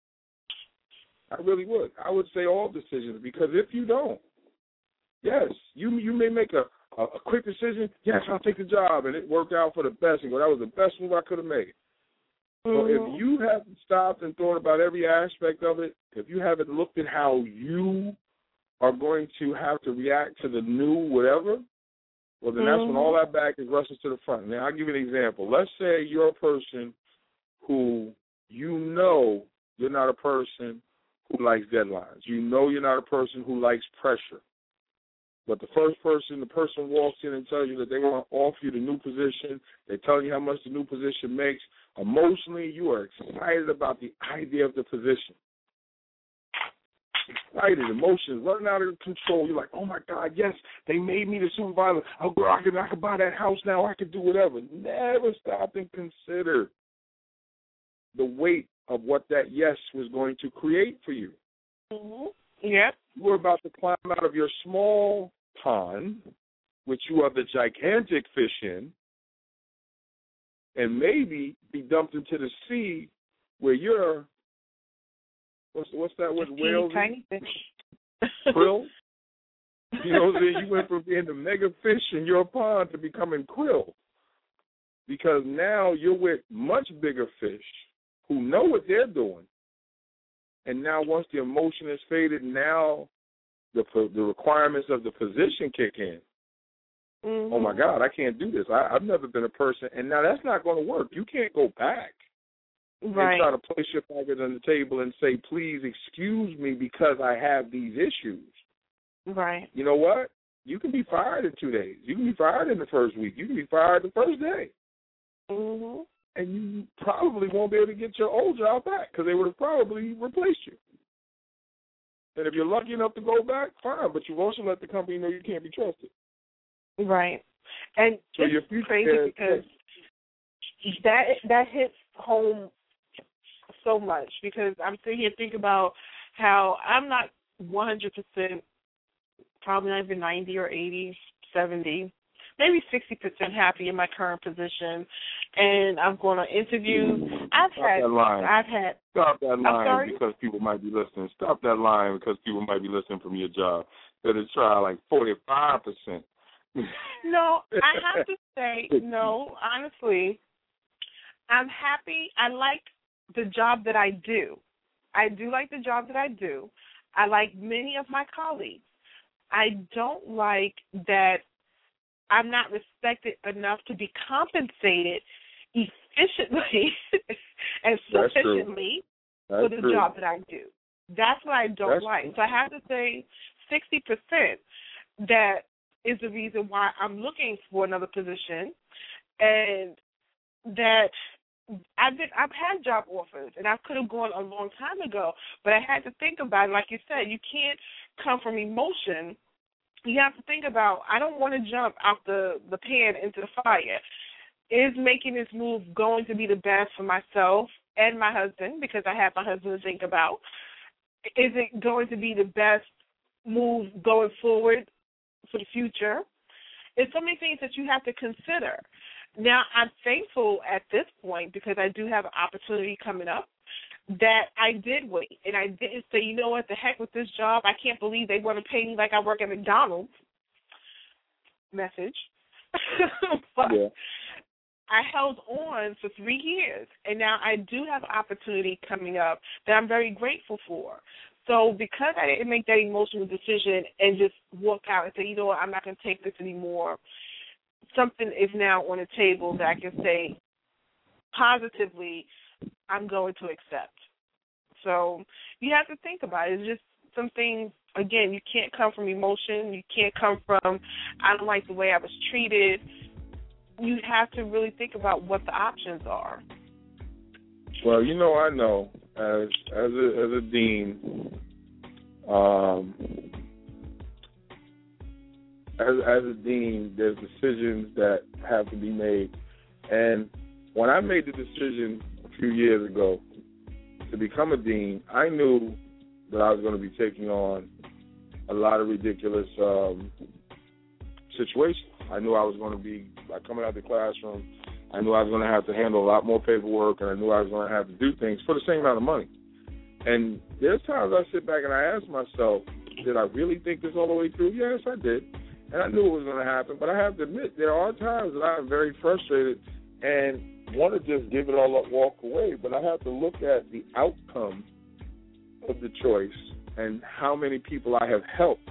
I really would. I would say all decisions, because if you don't, yes, you may make a quick decision. Yes, I'll take the job, and it worked out for the best. And go, that was the best move I could have made. So if you haven't stopped and thought about every aspect of it, if you haven't looked at how you are going to have to react to the new whatever, well, then that's when all that baggage rushes to the front. Now, I'll give you an example. Let's say you're a person who you know you're not a person who likes deadlines. You know you're not a person who likes pressure. But the person walks in and tells you that they want to offer you the new position. They tell you how much the new position makes. Emotionally, you are excited about the idea of the position. Excited, emotions running out of control. You're like, oh my God, yes, they made me the supervisor. Oh, girl, I can buy that house now. I can do whatever. Never stop and consider the weight of what that yes was going to create for you. Yep. You were about to climb out of your small pond, which you are the gigantic fish in, and maybe be dumped into the sea where you're, what's that word, whale? Tiny fish. Krill? You know what I'm saying? You went from being the mega fish in your pond to becoming krill. Because now you're with much bigger fish who know what they're doing. And now once the emotion is faded, now the requirements of the position kick in. Oh, my God, I can't do this. I've never been a person. And now that's not going to work. You can't go back and try to place your fingers on the table and say, please excuse me because I have these issues. Right. You know what? You can be fired in 2 days. You can be fired in the first week. You can be fired the first day. And you probably won't be able to get your old job back because they would have probably replaced you. And if you're lucky enough to go back, fine, but you've also let the company know you can't be trusted. Right. And so it's crazy because that hits home so much because I'm sitting here thinking about how I'm not 100%, probably not even 90 or 80, 70, maybe 60% happy in my current position, and I'm going to interview. Stop that line because people might be listening. Stop that line because people might be listening from your job. That it's try like 45%. No, I have to say, no, honestly, I'm happy. I like the job that I do. I do like the job that I do. I like many of my colleagues. I don't like that I'm not respected enough to be compensated efficiently and sufficiently for the job that I do. That's what I don't like. So I have to say 60% that is the reason why I'm looking for another position, and that I've had job offers, and I could have gone a long time ago, but I had to think about it. Like you said, you can't come from emotion. You have to think about, I don't want to jump out the pan into the fire. Is making this move going to be the best for myself and my husband, because I have my husband to think about? Is it going to be the best move going forward for the future? There's so many things that you have to consider. Now, I'm thankful at this point because I do have an opportunity coming up that I did wait, and I didn't say, you know what, the heck with this job. I can't believe they want to pay me like I work at McDonald's. Message. But I held on for 3 years, and now I do have an opportunity coming up that I'm very grateful for. So because I didn't make that emotional decision and just walk out and say, you know what, I'm not going to take this anymore, something is now on the table that I can say positively I'm going to accept. So you have to think about it. It's just some things, again, you can't come from emotion. You can't come from, I don't like the way I was treated. You have to really think about what the options are. Well, you know, I know as a dean, as a dean, there's decisions that have to be made. And when I made the decision a few years ago to become a dean, I knew that I was going to be taking on a lot of ridiculous situations. I knew I was going to be, like, coming out of the classroom, I knew I was going to have to handle a lot more paperwork, and I knew I was going to have to do things for the same amount of money. And there's times I sit back and I ask myself, did I really think this all the way through? Yes, I did. And I knew it was going to happen. But I have to admit, there are times that I'm very frustrated, and want to just give it all up, walk away, but I have to look at the outcome of the choice and how many people I have helped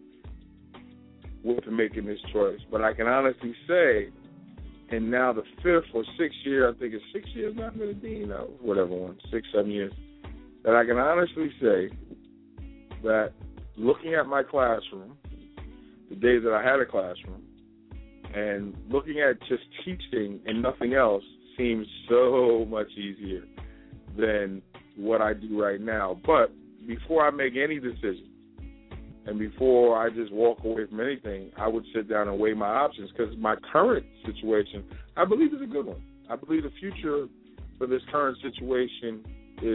with making this choice. But I can honestly say, and now the 5th or 6th year, I think it's 6 years now, I've been a dean, whatever one, 6, 7 years, that I can honestly say that looking at my classroom, the days that I had a classroom, and looking at just teaching and nothing else seems so much easier than what I do right now. But before I make any decision and before I just walk away from anything, I would sit down and weigh my options, because my current situation, I believe, is a good one. I believe the future for this current situation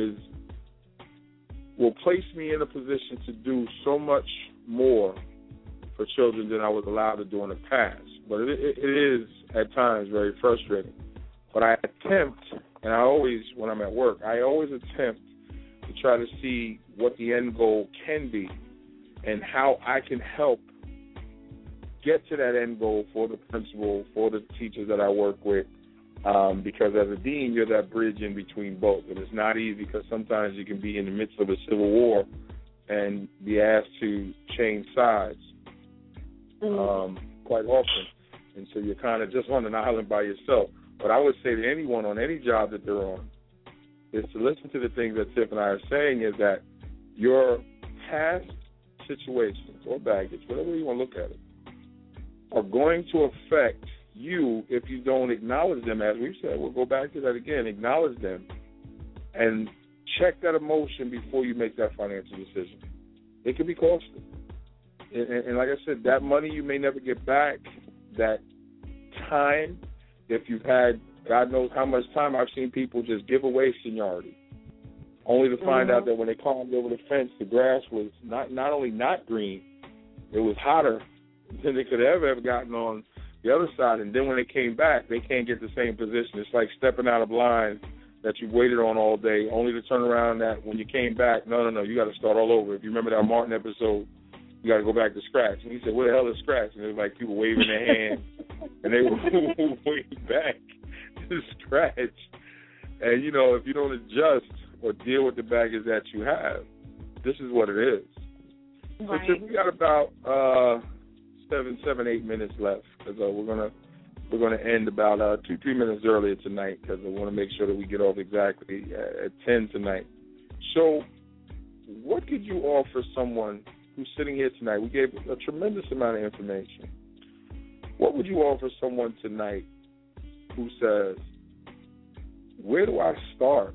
will place me in a position to do so much more for children than I was allowed to do in the past. But it is at times very frustrating. But I attempt, and I always, when I'm at work, I always attempt to try to see what the end goal can be and how I can help get to that end goal for the principal, for the teachers that I work with, because as a dean, you're that bridge in between both. And it's not easy, because sometimes you can be in the midst of a civil war and be asked to change sides quite often. And so you're kind of just on an island by yourself. But I would say to anyone on any job that they're on is to listen to the things that Tiff and I are saying, is that your past situations or baggage, whatever you want to look at it, are going to affect you if you don't acknowledge them. As we've said, we'll go back to that again, acknowledge them and check that emotion before you make that financial decision. It can be costly. And like I said, that money you may never get back. That time, if you've had, God knows how much time, I've seen people just give away seniority, only to find out that when they climbed over the fence, the grass was not only not green, it was hotter than they could have ever gotten on the other side. And then when they came back, they can't get the same position. It's like stepping out of line that you've waited on all day, only to turn around that when you came back, no, you got to start all over. If you remember that Martin episode, you got to go back to scratch. And he said, what the hell is scratch? And it was like people waving their hand, and they were waving back to scratch. And, if you don't adjust or deal with the baggage that you have, this is what it is. Right. So we got about 8 minutes left, because we're gonna end about 2-3 minutes earlier tonight, because I want to make sure that we get off exactly at 10 tonight. So, what could you offer someone who's sitting here tonight? We gave a tremendous amount of information. What would you offer someone tonight who says, where do I start?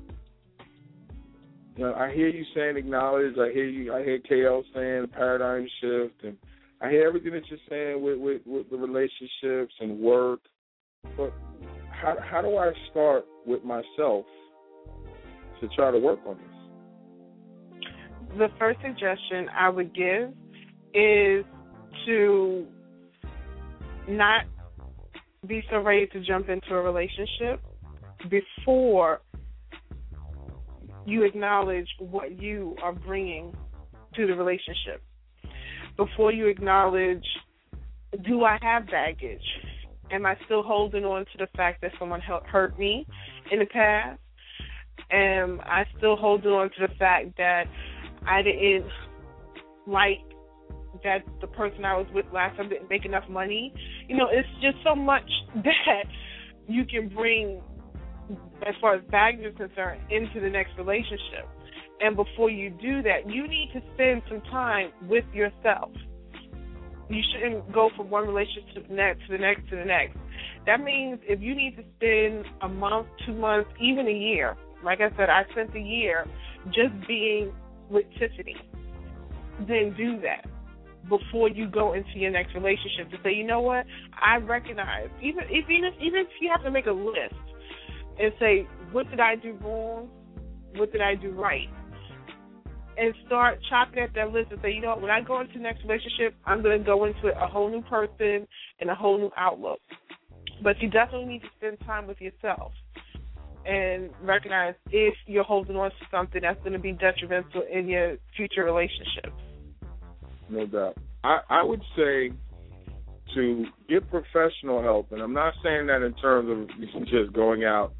I hear you saying acknowledge. I hear KL saying the paradigm shift, and I hear everything that you're saying with the relationships and work. But how do I start with myself to try to work on this? The first suggestion I would give is to not be so ready to jump into a relationship before you acknowledge what you are bringing to the relationship. Before you acknowledge, do I have baggage? Am I still holding on to the fact that someone hurt me in the past? Am I still holding on to the fact that I didn't like that the person I was with last time didn't make enough money? It's just so much that you can bring, as far as baggage is concerned, into the next relationship. And before you do that, you need to spend some time with yourself. You shouldn't go from one relationship to the next, to the next, to the next. That means if you need to spend a month, 2 months, even a year, like I said, I spent a year just being with Tiffany, then do that before you go into your next relationship, to say, you know what, I recognize, even if you have to make a list and say, what did I do wrong, what did I do right, and start chopping at that list and say, you know what, when I go into the next relationship, I'm going to go into it a whole new person and a whole new outlook. But you definitely need to spend time with yourself and recognize if you're holding on to something that's going to be detrimental in your future relationships. No doubt. I would say to get professional help, and I'm not saying that in terms of just going out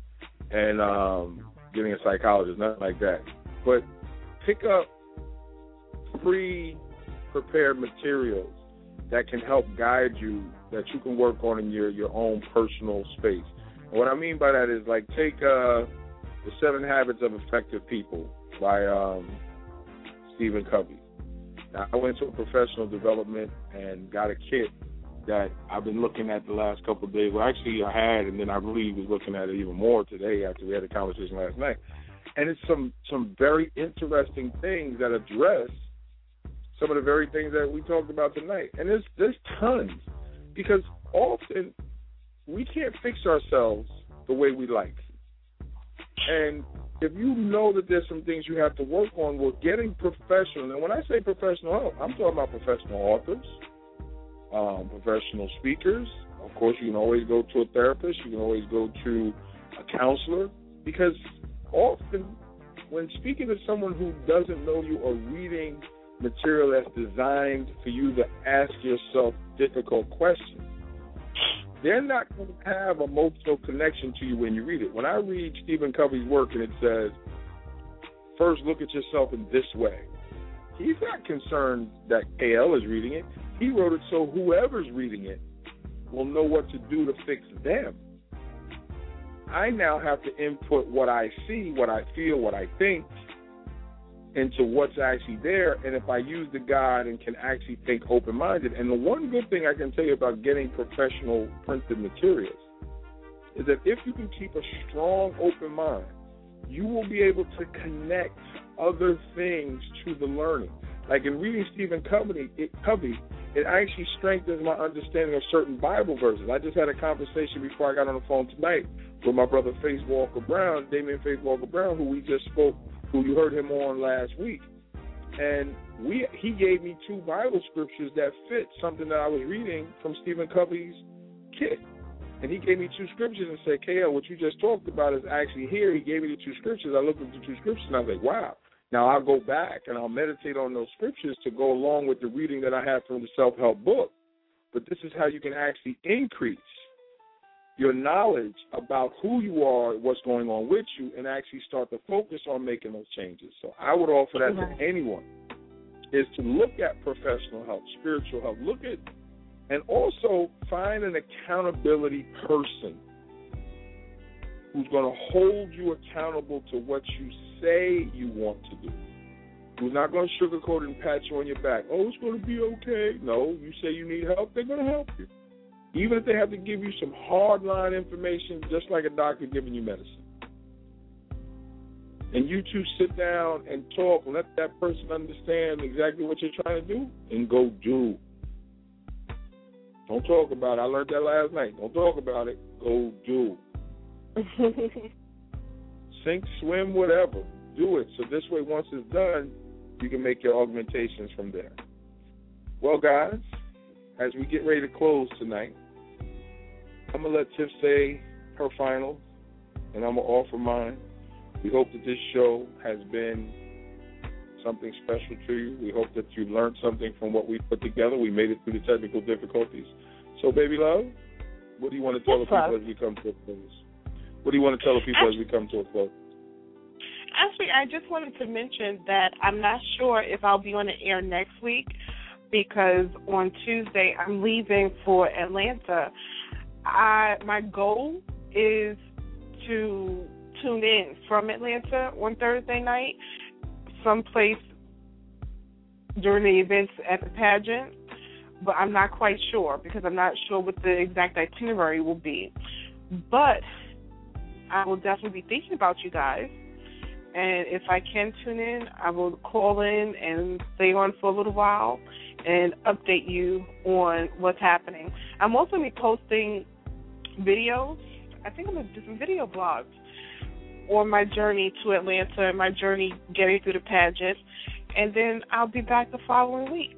and getting a psychologist, nothing like that. But pick up pre-prepared materials that can help guide you, that you can work on in your own personal space. And what I mean by that is, like, take The 7 Habits of Effective People by Stephen Covey. Now, I went to a professional development and got a kit that I've been looking at the last couple of days. Well, actually, I had, and then I really was looking at it even more today after we had a conversation last night. And it's some very interesting things that address some of the very things that we talked about tonight. And there's tons, because often we can't fix ourselves the way we like. And if you know that there's some things you have to work on, we're getting professional. And when I say professional help, I'm talking about professional authors, professional speakers. Of course, you can always go to a therapist. You can always go to a counselor, because often when speaking to someone who doesn't know you or reading material that's designed for you to ask yourself difficult questions, they're not going to have emotional connection to you when you read it. When I read Stephen Covey's work and it says, first look at yourself in this way, he's not concerned that KL is reading it. He wrote it so whoever's reading it will know what to do to fix them. I now have to input what I see, what I feel, what I think into what's actually there, and if I use the guide and can actually think open-minded. And the one good thing I can tell you about getting professional printed materials is that if you can keep a strong open mind, you will be able to connect other things to the learning. Like in reading Stephen Covey, it actually strengthens my understanding of certain Bible verses. I just had a conversation before I got on the phone tonight with my brother Faith Walker Brown, Damian Faith Walker Brown, who we just spoke, who you heard him on last week. And he gave me 2 Bible scriptures that fit something that I was reading from Stephen Covey's kit. And he gave me 2 scriptures and said, KL, what you just talked about is actually here. He gave me the 2 scriptures. I looked at the 2 scriptures and I was like, wow. Now I'll go back and I'll meditate on those scriptures to go along with the reading that I have from the self-help book. But this is how you can actually increase your knowledge about who you are, what's going on with you, and actually start to focus on making those changes. So I would offer that to anyone, is to look at professional help, spiritual help. Look at, and also find an accountability person who's going to hold you accountable to what you say you want to do, who's not going to sugarcoat it and pat you on your back. Oh, it's going to be okay. No, you say you need help, they're going to help you. Even if they have to give you some hard-line information, just like a doctor giving you medicine. And you two sit down and talk and let that person understand exactly what you're trying to do, and go do. Don't talk about it. I learned that last night. Don't talk about it. Go do. Sink, swim, whatever. Do it. So this way, once it's done, you can make your augmentations from there. Well, guys, as we get ready to close tonight, I'm going to let Tiff say her final, and I'm going to offer mine. We hope that this show has been something special to you. We hope that you learned something from what we put together. We made it through the technical difficulties. So, baby love, what do you want to tell the people as we come to a close? What do you want to tell the people as we come to a close? Actually, I just wanted to mention that I'm not sure if I'll be on the air next week, because on Tuesday I'm leaving for Atlanta. My goal is to tune in from Atlanta on Thursday night, someplace during the events at the pageant, but I'm not quite sure, because I'm not sure what the exact itinerary will be. But I will definitely be thinking about you guys, and if I can tune in, I will call in and stay on for a little while and update you on what's happening. I'm also going to be posting videos. I think I'm going to do some video blogs on my journey to Atlanta and my journey getting through the pageant, and then I'll be back the following week.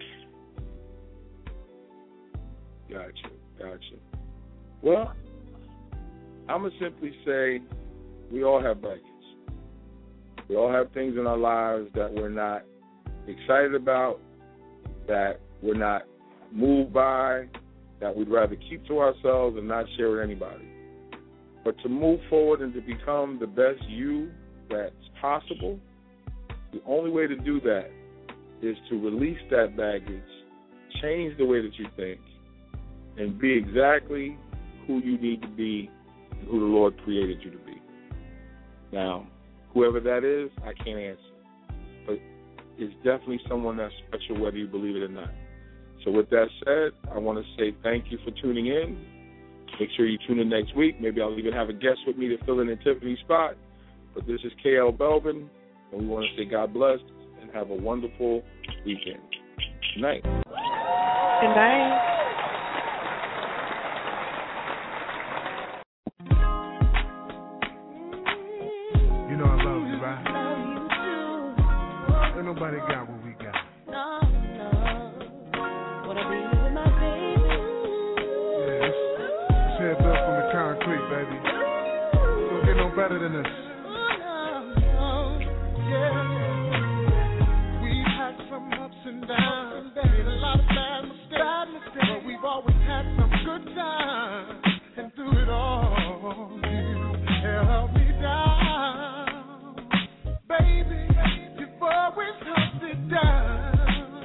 Gotcha. Well, I'm going to simply say we all have baggage. We all have things in our lives that we're not excited about, that we're not moved by, that we'd rather keep to ourselves and not share with anybody. But to move forward and to become the best you that's possible, the only way to do that is to release that baggage, change the way that you think, and be exactly who you need to be and who the Lord created you to be. Now, whoever that is, I can't answer. But it's definitely someone that's special, whether you believe it or not. So with that said, I want to say thank you for tuning in. Make sure you tune in next week. Maybe I'll even have a guest with me to fill in Tiffany's spot. But this is KL Belvin, and we want to say God bless and have a wonderful weekend. Good night. Good night. You know I love you, right? Ain't nobody got what we got. No. Wanna be with my baby. Yeah, it's head built from the concrete, baby. Don't get no better than this. Yeah. We've had some ups and downs, made a lot of bad mistakes, but we've always had some good times, and through it all, you held me down, baby. You've always held it down.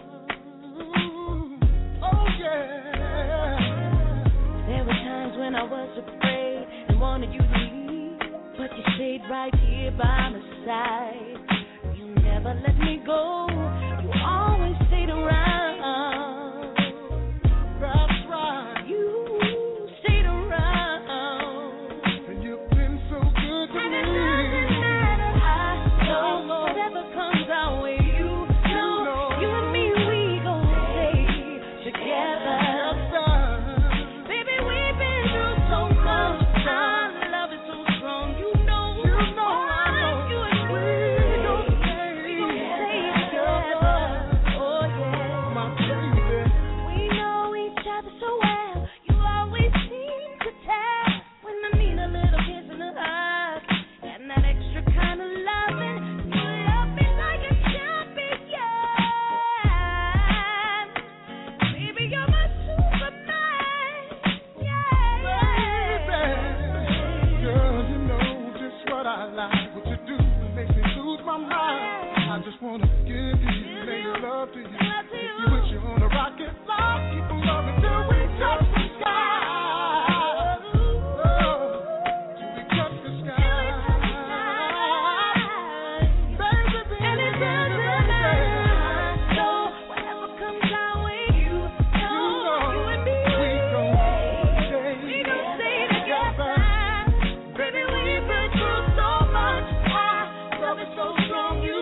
Oh yeah. There were times when I was afraid and wanted you to leave, but you stayed right here by my side. You never let me go. You always stayed around. That's right. You stayed around. And you've been so good to And me. it doesn't matter. I know whatever comes our way. You know, you and me, we gon' stay together. Baby, we've been through so much. Our love is so strong. You know you and me, we gon' stay together. Oh yeah, My baby. we know each other so well. You always seem to tell when I need a little kiss and a hug, and that extra kind of loving. You love me like a champion. Baby, you're my Superman. Yeah. Girl, you know just what I like. What you do makes me lose my mind. I just wanna give you, make love to you. Take you with you on a rocket flight. Keep on loving till we touch the sky. Oh, till we touch the sky. Baby, And it baby, doesn't baby, matter. baby. So whatever comes our way, you know you and me, we gon' stay we gon' stay together. together. Baby, we've been through so much. Our love is so strong. You